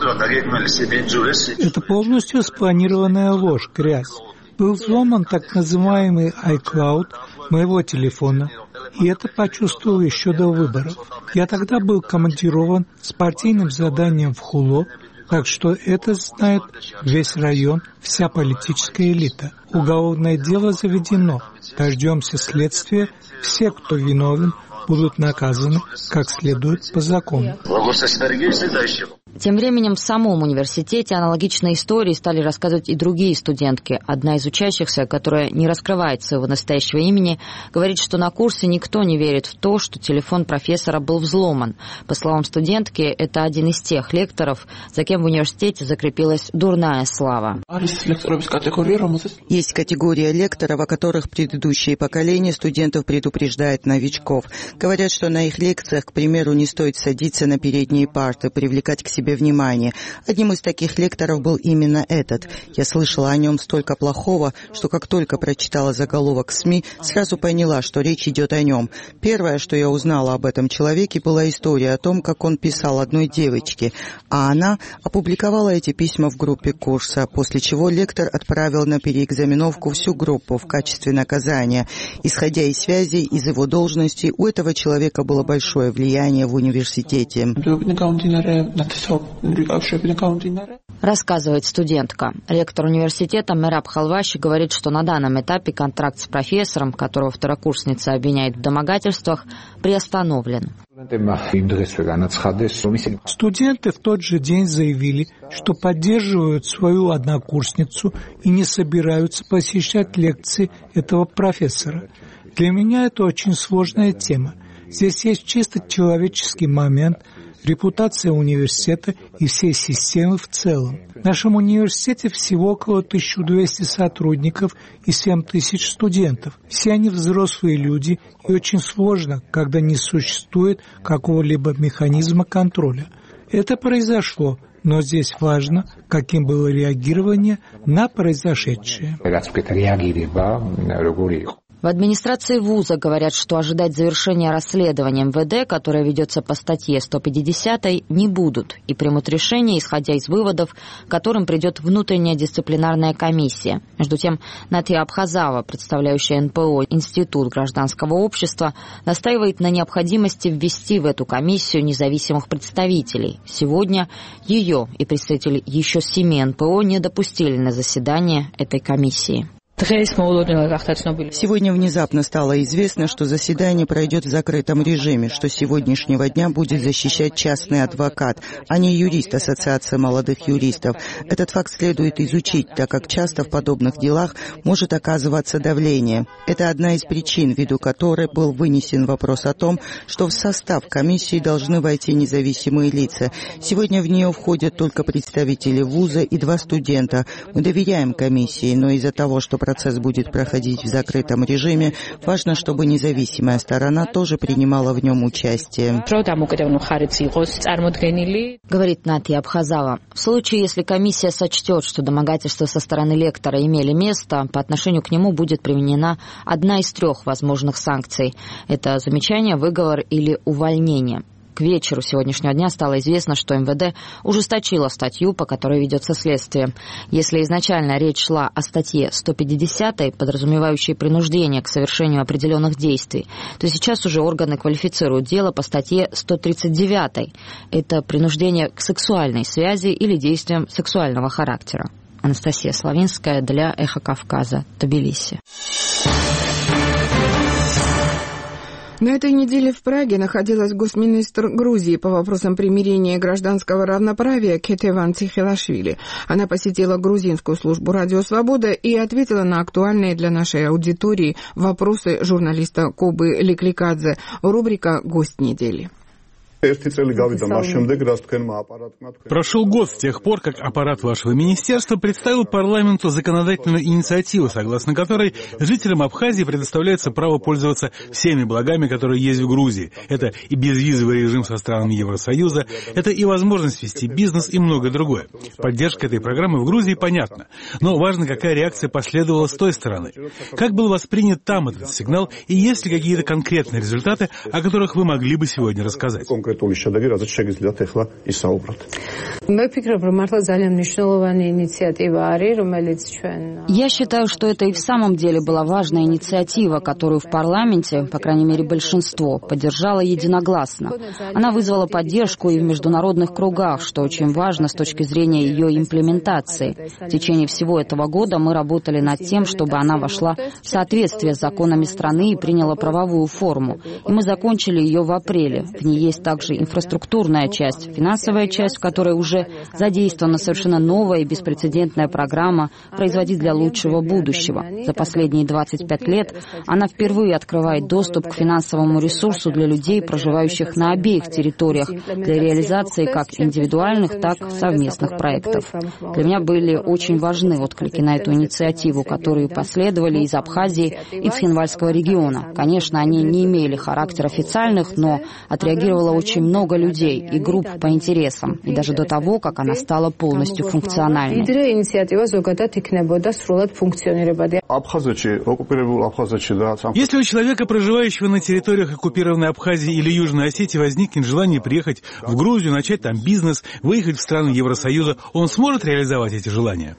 Это полностью спланированная ложь, грязь. Был взломан так называемый iCloud моего телефона, и это почувствовал еще до выборов. Я тогда был командирован с партийным заданием в Хуло, так что это знает весь район, вся политическая элита. Уголовное дело заведено. Дождемся следствия. Все, кто виновен, будут наказаны как следует по закону.
Тем временем в самом университете аналогичные истории стали рассказывать и другие студентки. Одна из учащихся, которая не раскрывает своего настоящего имени, говорит, что на курсе никто не верит в то, что телефон профессора был взломан. По словам студентки, это один из тех лекторов, за кем в университете закрепилась дурная слава.
Есть категория лекторов, о которых предыдущие поколения студентов предупреждают новичков. Говорят, что на их лекциях, к примеру, не стоит садиться на передние парты, привлекать к себе внимание. Одним из таких лекторов был именно этот. Я слышала о нем столько плохого, что как только прочитала заголовок в СМИ, сразу поняла, что речь идет о нем. Первое, что я узнала об этом человеке, была история о том, как он писал одной девочке, а она опубликовала эти письма в группе курса, после чего лектор отправил на переэкзаменовку всю группу в качестве наказания. Исходя из связей, из его должности, у этого человека было большое влияние в университете.
Рассказывает студентка. Ректор университета Мераб Халваши говорит, что на данном этапе контракт с профессором, которого второкурсница обвиняет в домогательствах, приостановлен.
Студенты в тот же день заявили, что поддерживают свою однокурсницу и не собираются посещать лекции этого профессора. Для меня это очень сложная тема. Здесь есть чисто человеческий момент, репутация университета и всей системы в целом. В нашем университете всего около 1200 сотрудников и 7000 студентов. Все они взрослые люди, и очень сложно, когда не существует какого-либо механизма контроля. Это произошло, но здесь важно, каким было реагирование на произошедшее.
В администрации вуза говорят, что ожидать завершения расследования МВД, которое ведется по статье 150, не будут и примут решение, исходя из выводов, к которым придет внутренняя дисциплинарная комиссия. Между тем, Натья Абхазава, представляющая НПО Институт гражданского общества, настаивает на необходимости ввести в эту комиссию независимых представителей. Сегодня ее и представители еще 7 НПО не допустили на заседание этой комиссии.
Сегодня внезапно стало известно, что заседание пройдет в закрытом режиме, что с сегодняшнего дня будет защищать частный адвокат, а не юрист Ассоциации молодых юристов. Этот факт следует изучить, так как часто в подобных делах может оказываться давление. Это одна из причин, ввиду которой был вынесен вопрос о том, что в состав комиссии должны войти независимые лица. Сегодня в нее входят только представители вуза и 2 студента. Мы доверяем комиссии, но из-за того, что процесс будет проходить в закрытом режиме, важно, чтобы независимая сторона тоже принимала в нем участие.
Говорит Натья Абхазава. В случае, если комиссия сочтет, что домогательства со стороны лектора имели место, по отношению к нему будет применена одна из 3 возможных санкций. Это замечание, выговор или увольнение. К вечеру сегодняшнего дня стало известно, что МВД ужесточило статью, по которой ведется следствие. Если изначально речь шла о статье 150, подразумевающей принуждение к совершению определенных действий, то сейчас уже органы квалифицируют дело по статье 139. Это принуждение к сексуальной связи или действиям сексуального характера. Анастасия Славинская для «Эхо Кавказа», Тбилиси.
На этой неделе в Праге находилась госминистр Грузии по вопросам примирения и гражданского равноправия Кетеван Цихелашвили. Она посетила грузинскую службу «Радио Свобода» и ответила на актуальные для нашей аудитории вопросы журналиста Кобы Ликликадзе. Рубрика «Гость недели».
Прошел год с тех пор, как аппарат вашего министерства представил парламенту законодательную инициативу, согласно которой жителям Абхазии предоставляется право пользоваться всеми благами, которые есть в Грузии. Это и безвизовый режим со странами Евросоюза, это и возможность вести бизнес и многое другое. Поддержка этой программы в Грузии понятна, но важно, какая реакция последовала с той стороны. Как был воспринят там этот сигнал, и есть ли какие-то конкретные результаты, о которых вы могли бы сегодня рассказать?
Я считаю, что это и в самом деле была важная инициатива, которую в парламенте, по крайней мере большинство, поддержало единогласно. Она вызвала поддержку и в международных кругах, что очень важно с точки зрения ее имплементации. В течение всего этого года мы работали над тем, чтобы она вошла в соответствие с законами страны и приняла правовую форму. И мы закончили ее в апреле. В ней есть также инфраструктурная часть, финансовая часть, в которой уже задействована совершенно новая и беспрецедентная программа «Производить для лучшего будущего». За последние 25 лет она впервые открывает доступ к финансовому ресурсу для людей, проживающих на обеих территориях, для реализации как индивидуальных, так и совместных проектов. Для меня были очень важны отклики на эту инициативу, которые последовали из Абхазии и Цхинвальского региона. Конечно, они не имели характер официальных, но отреагировало очень много людей и групп по интересам, и даже до того, как она стала полностью функциональной.
Если у человека, проживающего на территориях оккупированной Абхазии или Южной Осетии, возникнет желание приехать в Грузию, начать там бизнес, выехать в страны Евросоюза, он сможет реализовать эти желания?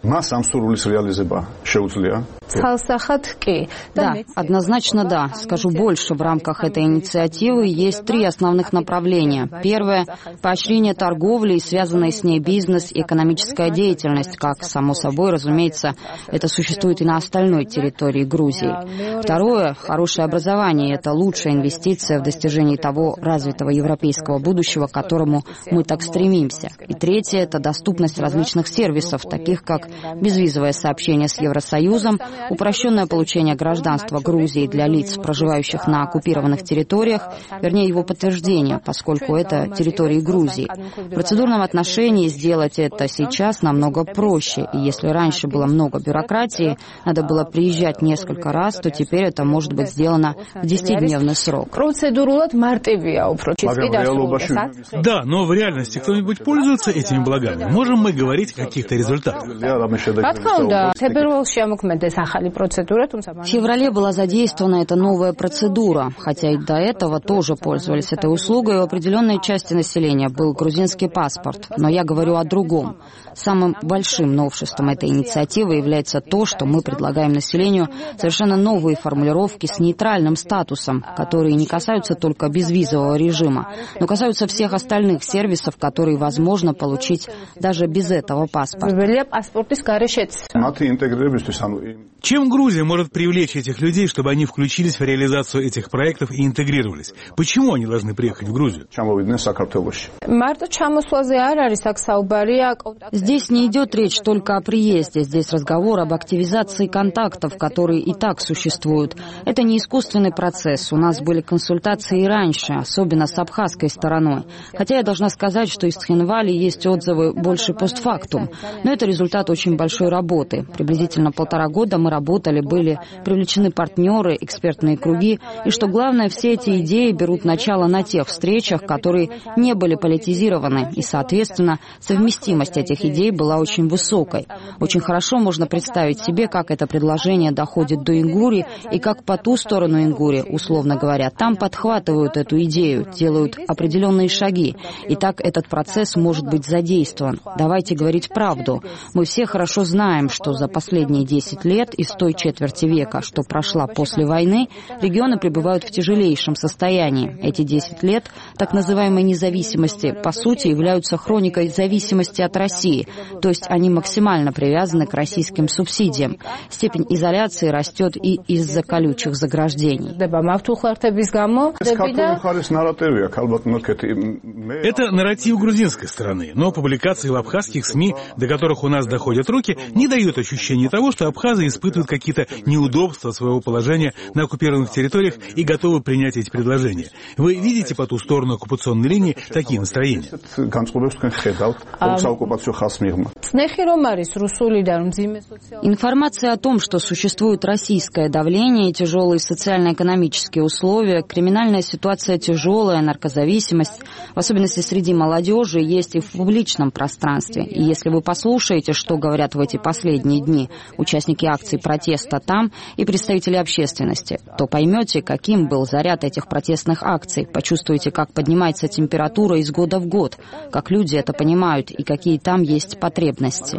Да, однозначно да. Скажу больше, в рамках этой инициативы есть 3 основных направления. Первое – поощрение торговли и связанной с ней бизнес и экономическая деятельность, как, само собой, разумеется, это существует и на остальной территории Грузии. Второе – хорошее образование. Это лучшая инвестиция в достижении того развитого европейского будущего, к которому мы так стремимся. И третье – это доступность различных сервисов, таких как безвизовое сообщение с Евросоюзом, упрощенное получение гражданства Грузии для лиц, проживающих на оккупированных территориях, вернее, его подтверждение, поскольку это территории Грузии. В процедурном отношении сделать это сейчас намного проще. И если раньше было много бюрократии, надо было приезжать несколько раз, то теперь это может быть сделано в 10-дневный срок.
Да, но в реальности кто-нибудь пользуется этими благами? Можем мы говорить о каких-то результатах?
В феврале была задействована эта новая процедура, хотя и до этого тоже пользовались этой услугой у определенной части населения был грузинский паспорт. Но я говорю о другом. Самым большим новшеством этой инициативы является то, что мы предлагаем населению совершенно новые формулировки с нейтральным статусом, которые не касаются только безвизового режима, но касаются всех остальных сервисов, которые возможно получить даже без этого паспорта.
Чем Грузия может привлечь этих людей, чтобы они включились в реализацию этих проектов и интегрировались? Почему они должны приехать в Грузию?
Здесь не идет речь только о приезде, здесь разговор об активизации контактов, которые и так существуют. Это не искусственный процесс, у нас были консультации и раньше, особенно с абхазской стороной. Хотя я должна сказать, что из Цхинвали есть отзывы больше постфактум, но это результат очень большой работы. Приблизительно 1,5 года мы работали, были привлечены партнеры, экспертные круги, и что главное, все эти идеи берут начало на тех встречах, которые не были политизированы, и, соответственно, совместимость этих идей была очень высокой. Очень хорошо можно представить себе, как это предложение доходит до Ингурии, и как по ту сторону Ингурии, условно говоря, там подхватывают эту идею, делают определенные шаги, и так этот процесс может быть задействован. Давайте говорить правду. Мы все хорошо знаем, что за последние 10 лет из той четверти века, что прошла после войны, регионы пребывают в тяжелейшем состоянии. Эти 10 лет так называемой независимости, по сути, являются хроникой зависимости от России, то есть они максимально привязаны к российским субсидиям. Степень изоляции растет и из-за колючих заграждений.
Это нарратив грузинской стороны, но публикации в абхазских СМИ, до которых у нас доходят руки, не дают ощущения того, что абхазы испытывают какие-то неудобства своего положения на оккупированных территориях и готовы принять эти предложения. Вы видите по ту сторону оккупационной линии такие настроения?
Информация о том, что существует российское давление и тяжелые социально-экономические условия, криминальная ситуация тяжелая, наркозависимость, в особенности среди молодежи, есть и в публичном пространстве. И если вы послушаете, что говорят в эти последние дни участники акций протеста там и представители общественности, то поймете, каким был заряд этих протестных акций, почувствуете, как поднимается температура из года в год, как люди это понимают и какие там есть потребности.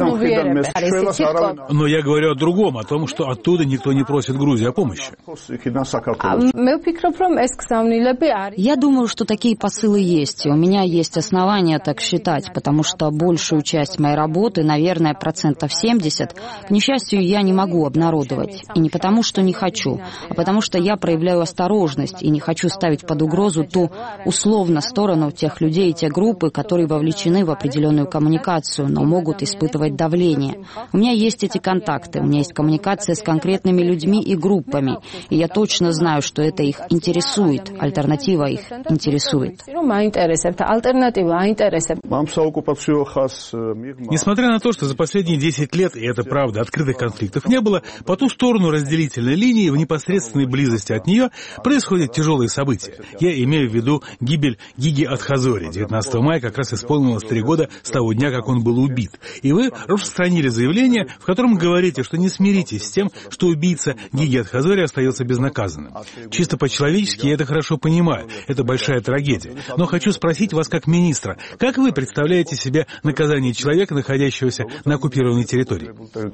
Но я говорю о другом, о том, что оттуда никто не просит Грузии о помощи.
Я думаю, что такие посылы есть, и у меня есть основания так считать, потому что большую часть моей работы, наверное, 70%, к несчастью, я не могу обнародовать. И не потому, что не хочу, а потому что я проявляю осторожность и не хочу ставить под угрозу ту условно сторону тех людей и те группы, которые вовлечены в определенную коммуникацию, но могут испытывать давление. У меня есть эти контакты, у меня есть коммуникация с конкретными людьми и группами, и я точно знаю, что это их интересует, альтернатива их интересует.
Несмотря на то, что за последние 10 лет, и это правда, открытых конфликтов не было, по ту сторону разделительной линии, в непосредственной близости от нее, происходят тяжелые события. Я имею в виду гибель Гиги Атхазори. 19 мая как раз исполнилось 3 года с того дня, как он был убит. И вы распространили заявление, в котором говорите, что не смиритесь с тем, что убийца Гиги Атхазори остается безнаказанным. Чисто по-человечески я это хорошо понимаю. Это большая трагедия. Но хочу спросить вас как министра, как вы представляете себе наказание человека, находящегося на оккупированной территории?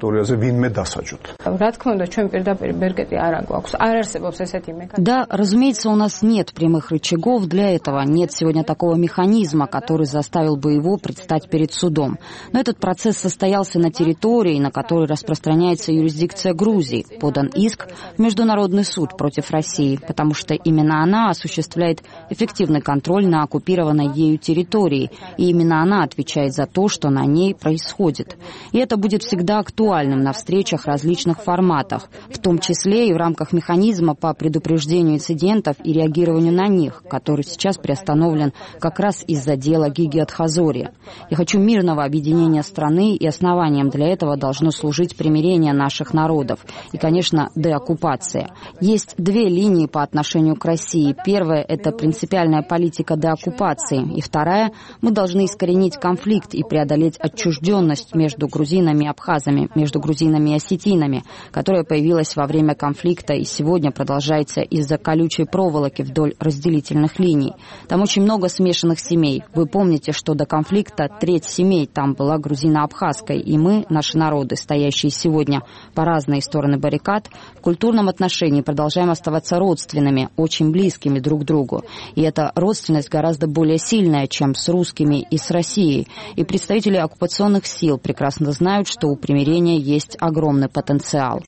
Да, разумеется, у нас нет прямых рычагов для этого, нет сегодня такого механизма, который заставил бы его предстать перед судом. Но этот процесс состоялся на территории, на которой распространяется юрисдикция Грузии. Подан иск в Международный суд против России, потому что именно она осуществляет эффективный контроль на оккупированной ею территории, и именно она отвечает за то, что на ней происходит. И это будет всегда актуальным на встречах в различных форматах, в том числе и в рамках механизма по предупреждению инцидентов и реагированию на них, который сейчас приостановлен как раз из-за дела Гиги Атхазори. Я хочу мирного объединения страны, и основанием для этого должно служить примирение наших народов и, конечно, деоккупация. Есть 2 линии по отношению к России. Первая – это принципиальная политика деоккупации, и вторая – мы должны искоренить конфликт и преодолеть отчужденность между грузинами и абхазами, между грузинами и осетинами, которая появилась во время конфликта и сегодня продолжается из-за колючей проволоки вдоль разделительных линий. Там очень много смешанных семей. Вы помните, что до конфликта 1/3 семей там была грузино-абхазской, и мы, наши народы, стоящие сегодня по разные стороны баррикад, в культурном отношении продолжаем оставаться родственными, очень близкими друг к другу. И эта родственность гораздо более сильная, чем с русскими и с Россией. И представители оккупационных сил прекрасно знают, что у примирения есть огромный потенциал.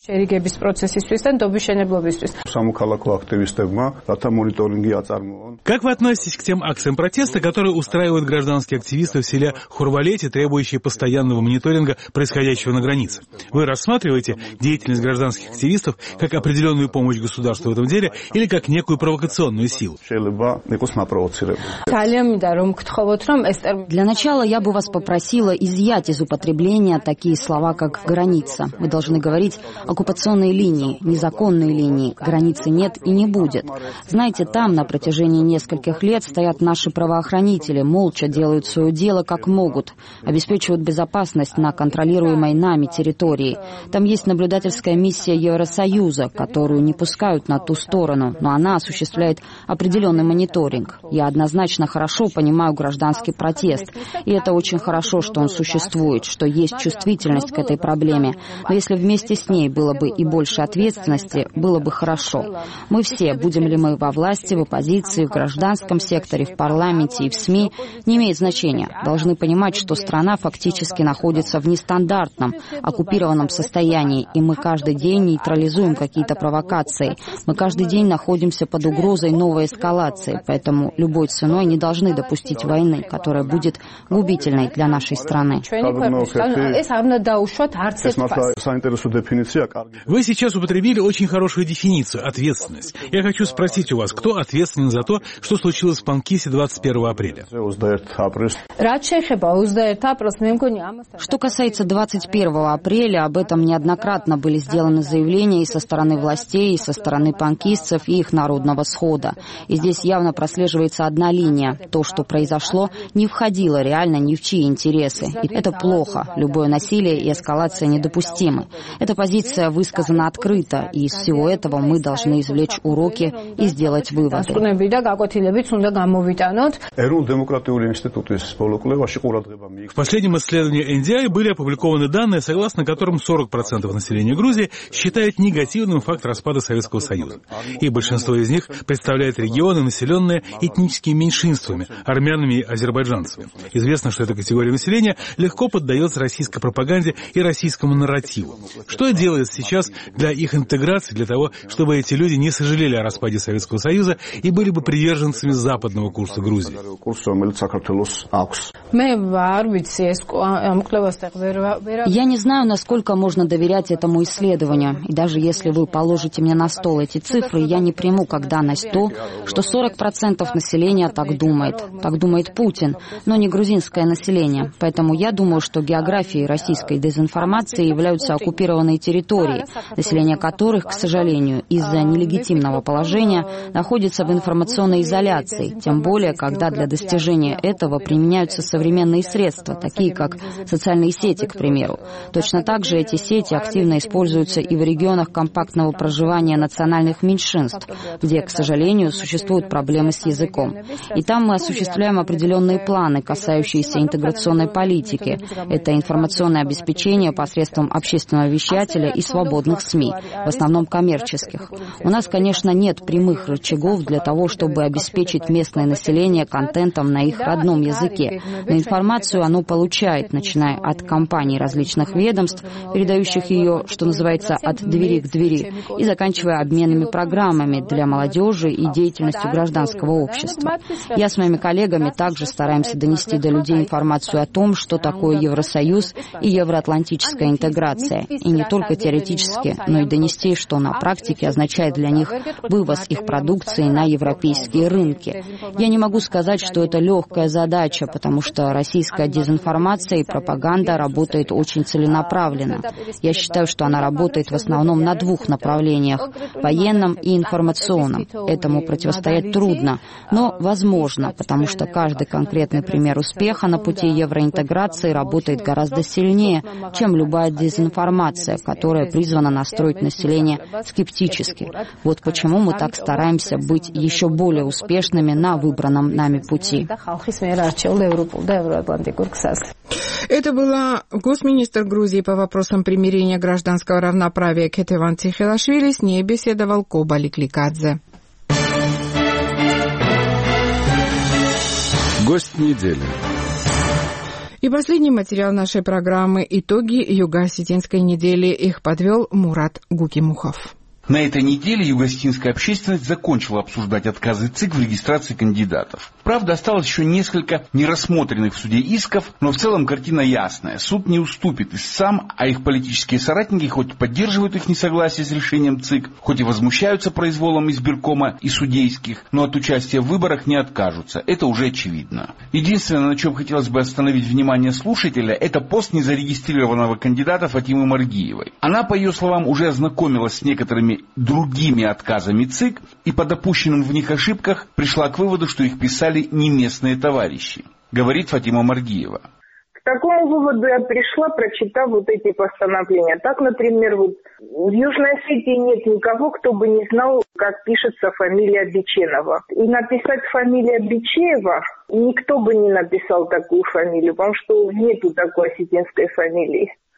Как вы относитесь к тем акциям протеста, которые устраивают гражданские активисты в селе Хурвалете, требующие постоянного мониторинга происходящего на границе? Вы рассматриваете деятельность гражданских активистов как определенную помощь государству в этом деле или как некую провокационную силу?
Для начала я бы вас попросила изъять из употребления такие слова, как «граница». Вы должны говорить «оккупационные линии», «незаконные линии». Границы нет и не будет. Знаете, там на протяжении нескольких лет стоят наши правоохранители, молча делают свое дело как могут, обеспечивают безопасность на контролируемой нами территории. Там есть наблюдательская миссия Евросоюза, которую не пускают на ту сторону, но она осуществляет определенный мониторинг. Я однозначно хорошо понимаю гражданский протест, и это очень хорошо, что он существует, что есть чувствительность к этой проблеме. Но если вместе с ней было бы и больше ответственности, было бы хорошо. Мы все, будем ли мы во власти, в оппозиции, в гражданском гражданском секторе, в парламенте и в СМИ, не имеет значения. Должны понимать, что страна фактически находится в нестандартном, оккупированном состоянии, и мы каждый день нейтрализуем какие-то провокации. Мы каждый день находимся под угрозой новой эскалации, поэтому любой ценой не должны допустить войны, которая будет губительной для нашей страны.
Вы сейчас употребили очень хорошую дефиницию – ответственность. Я хочу спросить у вас, кто ответственен за то, что случилось в Панкисе 21 апреля?
Что касается 21 апреля, об этом неоднократно были сделаны заявления и со стороны властей, и со стороны панкистцев, и их народного схода. И здесь явно прослеживается одна линия. То, что произошло, не входило реально ни в чьи интересы. И это плохо. Любое насилие и эскалация недопустимы. Эта позиция высказана открыто, и из всего этого мы должны извлечь уроки и сделать выводы.
В последнем исследовании NDI были опубликованы данные, согласно которым 40% населения Грузии считает негативным факт распада Советского Союза. И большинство из них представляет регионы, населенные этническими меньшинствами, армянами и азербайджанцами. Известно, что эта категория населения легко поддается российской пропаганде и российскому нарративу. Что делает сейчас для их интеграции, для того, чтобы эти люди не сожалели о распаде Советского Союза и были бы приверженцами западного курса Грузии?
Я не знаю, насколько можно доверять этому исследованию. И даже если вы положите мне на стол эти цифры, я не приму как данность то, что 40% населения так думает. Так думает Путин, но не грузинское население. Поэтому я думаю, что географией российской дезинформации являются оккупированные территории, население которых, к сожалению, из-за нелегитимного положения находится в информационной изоляции, тем более, когда для достижения этого применяются современные средства, такие как социальные сети, к примеру. Точно так же эти сети активно используются и в регионах компактного проживания национальных меньшинств, где, к сожалению, существуют проблемы с языком. И там мы осуществляем определенные планы, касающиеся интеграционной политики. Это информационное обеспечение посредством общественного вещателя и свободных СМИ, в основном коммерческих. У нас, конечно, нет прямых рычагов для того, чтобы обеспечить местное население контентом на их родном языке. Но информацию оно получает, начиная от компаний различных ведомств, передающих ее, что называется, от двери к двери, и заканчивая обменными программами для молодежи и деятельностью гражданского общества. Я с моими коллегами также стараемся донести до людей информацию о том, что такое Евросоюз и евроатлантическая интеграция, и не только теоретически, но и донести, что на практике означает для них вывоз их продукции на европейские рынки. Я не могу сказать, что это легкая задача, потому что российская дезинформация и пропаганда работает очень целенаправленно. Я считаю, что она работает в основном на двух направлениях – военном и информационном. Этому противостоять трудно, но возможно, потому что каждый конкретный пример успеха на пути евроинтеграции работает гораздо сильнее, чем любая дезинформация, которая призвана настроить население скептически. Вот почему мы так стараемся быть еще более успешными на выбранном нами пути.
Это была госминистр Грузии по вопросам примирения гражданского равноправия Кетеван Цихелашвили. С ней беседовал Коба Ликликадзе.
Гость недели.
И последний материал нашей программы «Итоги Юго-Осетинской недели». Их подвел Мурат Гукимухов.
На этой неделе юго-осетинская общественность закончила обсуждать отказы ЦИК в регистрации кандидатов. Правда, осталось еще несколько нерассмотренных в суде исков, но в целом картина ясная. Суд не уступит истцам, а их политические соратники хоть поддерживают их несогласие с решением ЦИК, хоть и возмущаются произволом избиркома и судейских, но от участия в выборах не откажутся. Это уже очевидно. Единственное, на чем хотелось бы остановить внимание слушателя, это пост незарегистрированного кандидата Фатимы Маргиевой. Она, по ее словам, уже ознакомилась с некоторыми другими отказами ЦИК и по допущенным в них ошибках пришла к выводу, что их писали не местные товарищи, говорит Фатима Маргиева.
К такому выводу я пришла, прочитав вот эти постановления. Так, например, вот в Южной Осетии нет никого, кто бы не знал, как пишется фамилия Биченова. И написать фамилия Бичеева никто бы не написал такую фамилию, потому что нету такой осетинской фамилии.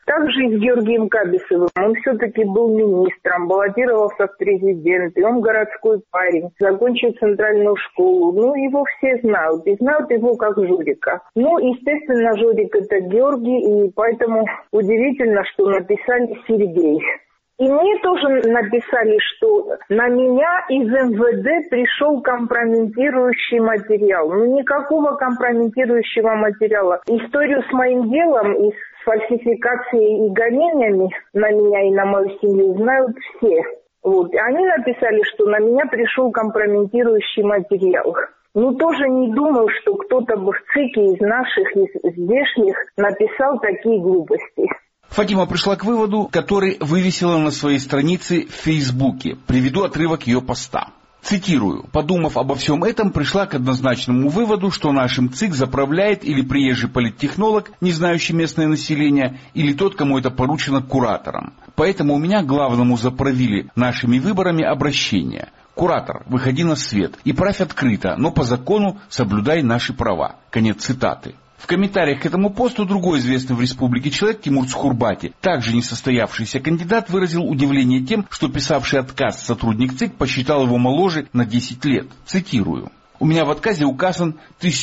Также и с Георгием Кабисовым. Он все-таки был министром, баллотировался в президенты, он городской парень, закончил центральную школу. Ну, его все знают, и знают его как Жорика. Ну, естественно, Жорик это Георгий, и поэтому удивительно, что написали Сергей. И мне тоже написали, что на меня из МВД пришел компрометирующий материал. Ну, никакого компрометирующего материала. Историю с моим делом и с фальсификацией и гонениями на меня и на мою семью знают все. Вот. И они написали, что на меня пришел компрометирующий материал. Ну, тоже не думал, что кто-то бы в ЦИКе из наших, из здешних написал такие глупости.
Фатима пришла к выводу, который вывесила на своей странице в Фейсбуке. Приведу отрывок ее поста. Цитирую. «Подумав обо всем этом, пришла к однозначному выводу, что нашим ЦИК заправляет или приезжий политтехнолог, не знающий местное население, или тот, кому это поручено куратором. Поэтому у меня к главному заправили нашими выборами обращение. Куратор, выходи на свет и правь открыто, но по закону соблюдай наши права». Конец цитаты. В комментариях к этому посту другой известный в республике человек, Тимур Цхурбати, также несостоявшийся кандидат, выразил удивление тем, что писавший отказ сотрудник ЦИК посчитал его моложе на 10 лет. Цитирую. «У меня в отказе указан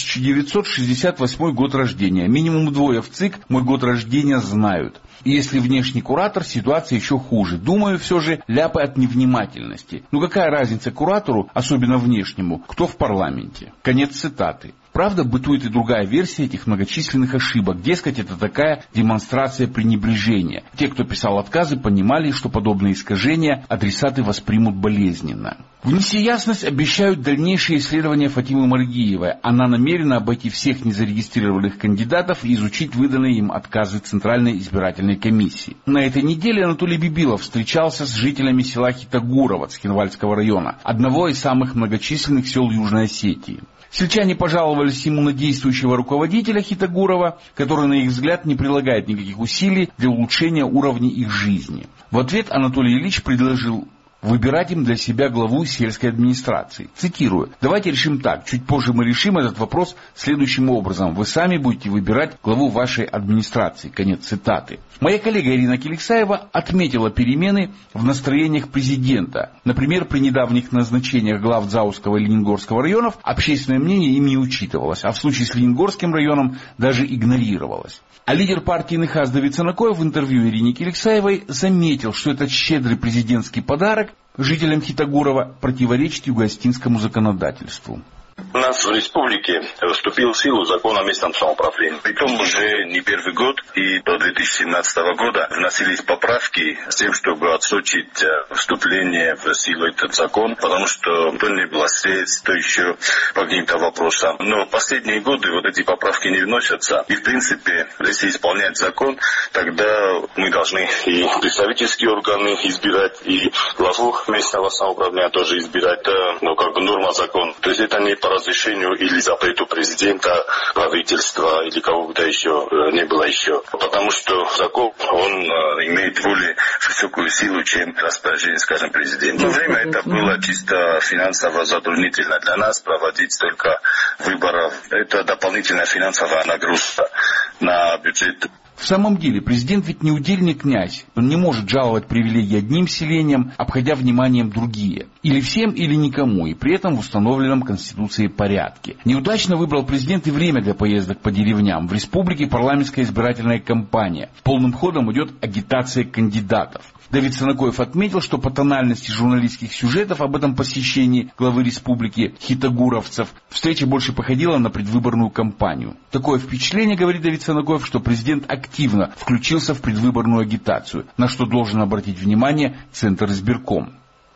1968 год рождения. Минимум двое в ЦИК мой год рождения знают. И если внешний куратор, ситуация еще хуже. Думаю, все же ляпы от невнимательности. Ну какая разница куратору, особенно внешнему, кто в парламенте?» Конец цитаты. Правда, бытует и другая версия этих многочисленных ошибок. Дескать, это такая демонстрация пренебрежения. Те, кто писал отказы, понимали, что подобные искажения адресаты воспримут болезненно. Внести ясность обещают дальнейшие исследования Фатимы Маргиевой. Она намерена обойти всех незарегистрированных кандидатов и изучить выданные им отказы Центральной избирательной комиссии. На этой неделе Анатолий Бибилов встречался с жителями села Хитагурово Цхинвальского района, одного из самых многочисленных сел Южной Осетии. Сельчане пожаловались ему на действующего руководителя Хитагурова, который, на их взгляд, не прилагает никаких усилий для улучшения уровня их жизни. В ответ Анатолий Ильич предложил выбирать им для себя главу сельской администрации. Цитирую. «Давайте решим так. Чуть позже мы решим этот вопрос следующим образом. Вы сами будете выбирать главу вашей администрации». Конец цитаты. Моя коллега Ирина Келексаева отметила перемены в настроениях президента. Например, при недавних назначениях глав Заузского и Лениногорского районов общественное мнение им не учитывалось, а в случае с Лениногорским районом даже игнорировалось. А лидер партии НХАС Давид Санакоев в интервью Ирине Келексаевой заметил, что этот щедрый президентский подарок жителям Хитагурова противоречит юго-осетинскому законодательству.
У нас в республике вступил в силу закон о местном самоуправлении. Притом уже не первый год, и до 2017 года вносились поправки с тем, чтобы отсрочить вступление в силу этот закон, потому что то не было средств, то еще по каким-то вопросам. Но в последние годы вот эти поправки не вносятся. И в принципе, если исполнять закон, тогда мы должны и представительские органы избирать, и главу местного самоуправления тоже избирать. Это, как бы норма закона. То есть это не по разрешению или запрету президента, правительства или кого-то еще не было еще. Потому что закон, он имеет более высокую силу, чем распоряжение, скажем, президента. В то время это было чисто финансово затруднительно для нас проводить столько выборов. Это дополнительная финансовая нагрузка на бюджет.
В самом деле, президент ведь не удельный князь. Он не может жаловать привилегии одним селениям, обходя вниманием другие. Или всем, или никому, и при этом в установленном Конституцией порядке. Неудачно выбрал президент и время для поездок по деревням. В республике парламентская избирательная кампания. Полным ходом идет агитация кандидатов. Давид Санакоев отметил, что по тональности журналистских сюжетов об этом посещении главы республики хитагуровцев встреча больше походила на предвыборную кампанию. Такое впечатление, говорит Давид Санакоев, что президент активно включился в предвыборную агитацию, на что должен обратить внимание Центр избирком.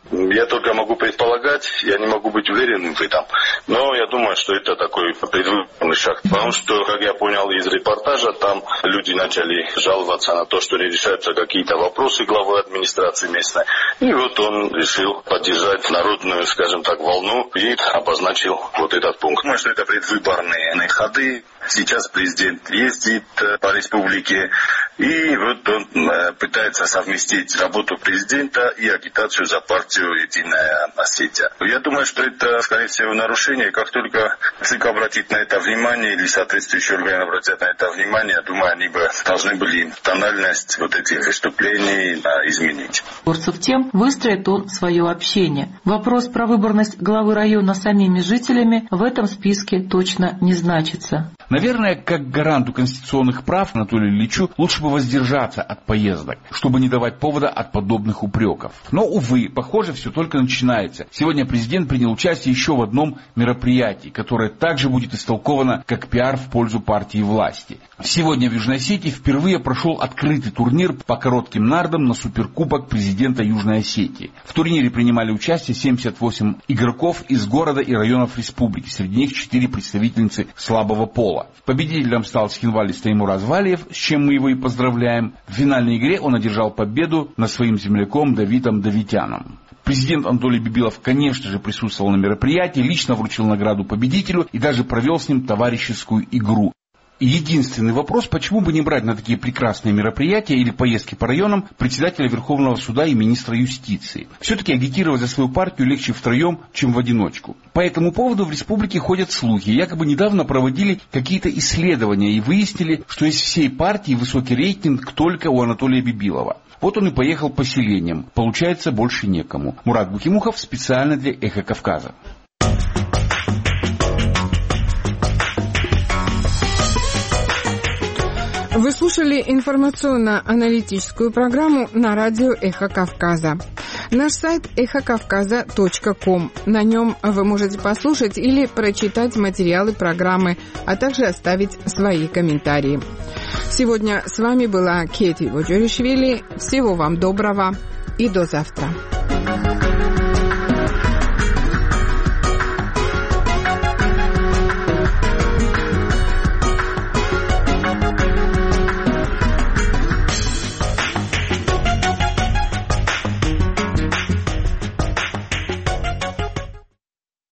Я только могу предполагать, я не могу быть уверенным в этом. Но я думаю, что это такой предвыборный шаг. Потому что, как я понял из репортажа, там люди начали жаловаться на то, что не решаются какие-то вопросы главы администрации местной. И вот он решил поддержать народную, скажем так, волну и обозначил вот этот пункт. Думаю, что это предвыборные ходы. Сейчас президент ездит по республике, и вот он пытается совместить работу президента и агитацию за партию радио «Единая Осетия». Я думаю, что это, скорее всего, нарушение. Как только ЦИК обратит на это внимание или соответствующие органы обратят на это внимание, я думаю, они бы должны были тональность вот этих выступлений изменить.
Борцев тем выстроит он свое общение. Вопрос про выборность главы района самими жителями в этом списке точно не значится.
Наверное, как гаранту конституционных прав Анатолию Ильичу лучше бы воздержаться от поездок, чтобы не давать повода от подобных упреков. Но, увы, похоже, все только начинается. Сегодня президент принял участие еще в одном мероприятии, которое также будет истолковано как пиар в пользу партии власти. Сегодня в Южной Осетии впервые прошел открытый турнир по коротким нардам на суперкубок президента Южной Осетии. В турнире принимали участие 78 игроков из города и районов республики. Среди них 4 представительницы слабого пола. Победителем стал схинвалист Таймураз Валиев, с чем мы его и поздравляем. В финальной игре он одержал победу над своим земляком Давидом Давитяном. Президент Анатолий Бибилов, конечно же, присутствовал на мероприятии, лично вручил награду победителю и даже провел с ним товарищескую игру. Единственный вопрос, почему бы не брать на такие прекрасные мероприятия или поездки по районам председателя Верховного суда и министра юстиции. Все-таки агитировать за свою партию легче втроем, чем в одиночку. По этому поводу в республике ходят слухи. Якобы недавно проводили какие-то исследования и выяснили, что из всей партии высокий рейтинг только у Анатолия Бибилова. Вот он и поехал по селениям. Получается, больше некому. Мурат Букимухов специально для «Эхо Кавказа».
Вы слушали информационно-аналитическую программу на радио «Эхо Кавказа». Наш сайт эхокавказа.ком. На нем вы можете послушать или прочитать материалы программы, а также оставить свои комментарии. Сегодня с вами была Кети Воджоришвили. Всего вам доброго и до завтра.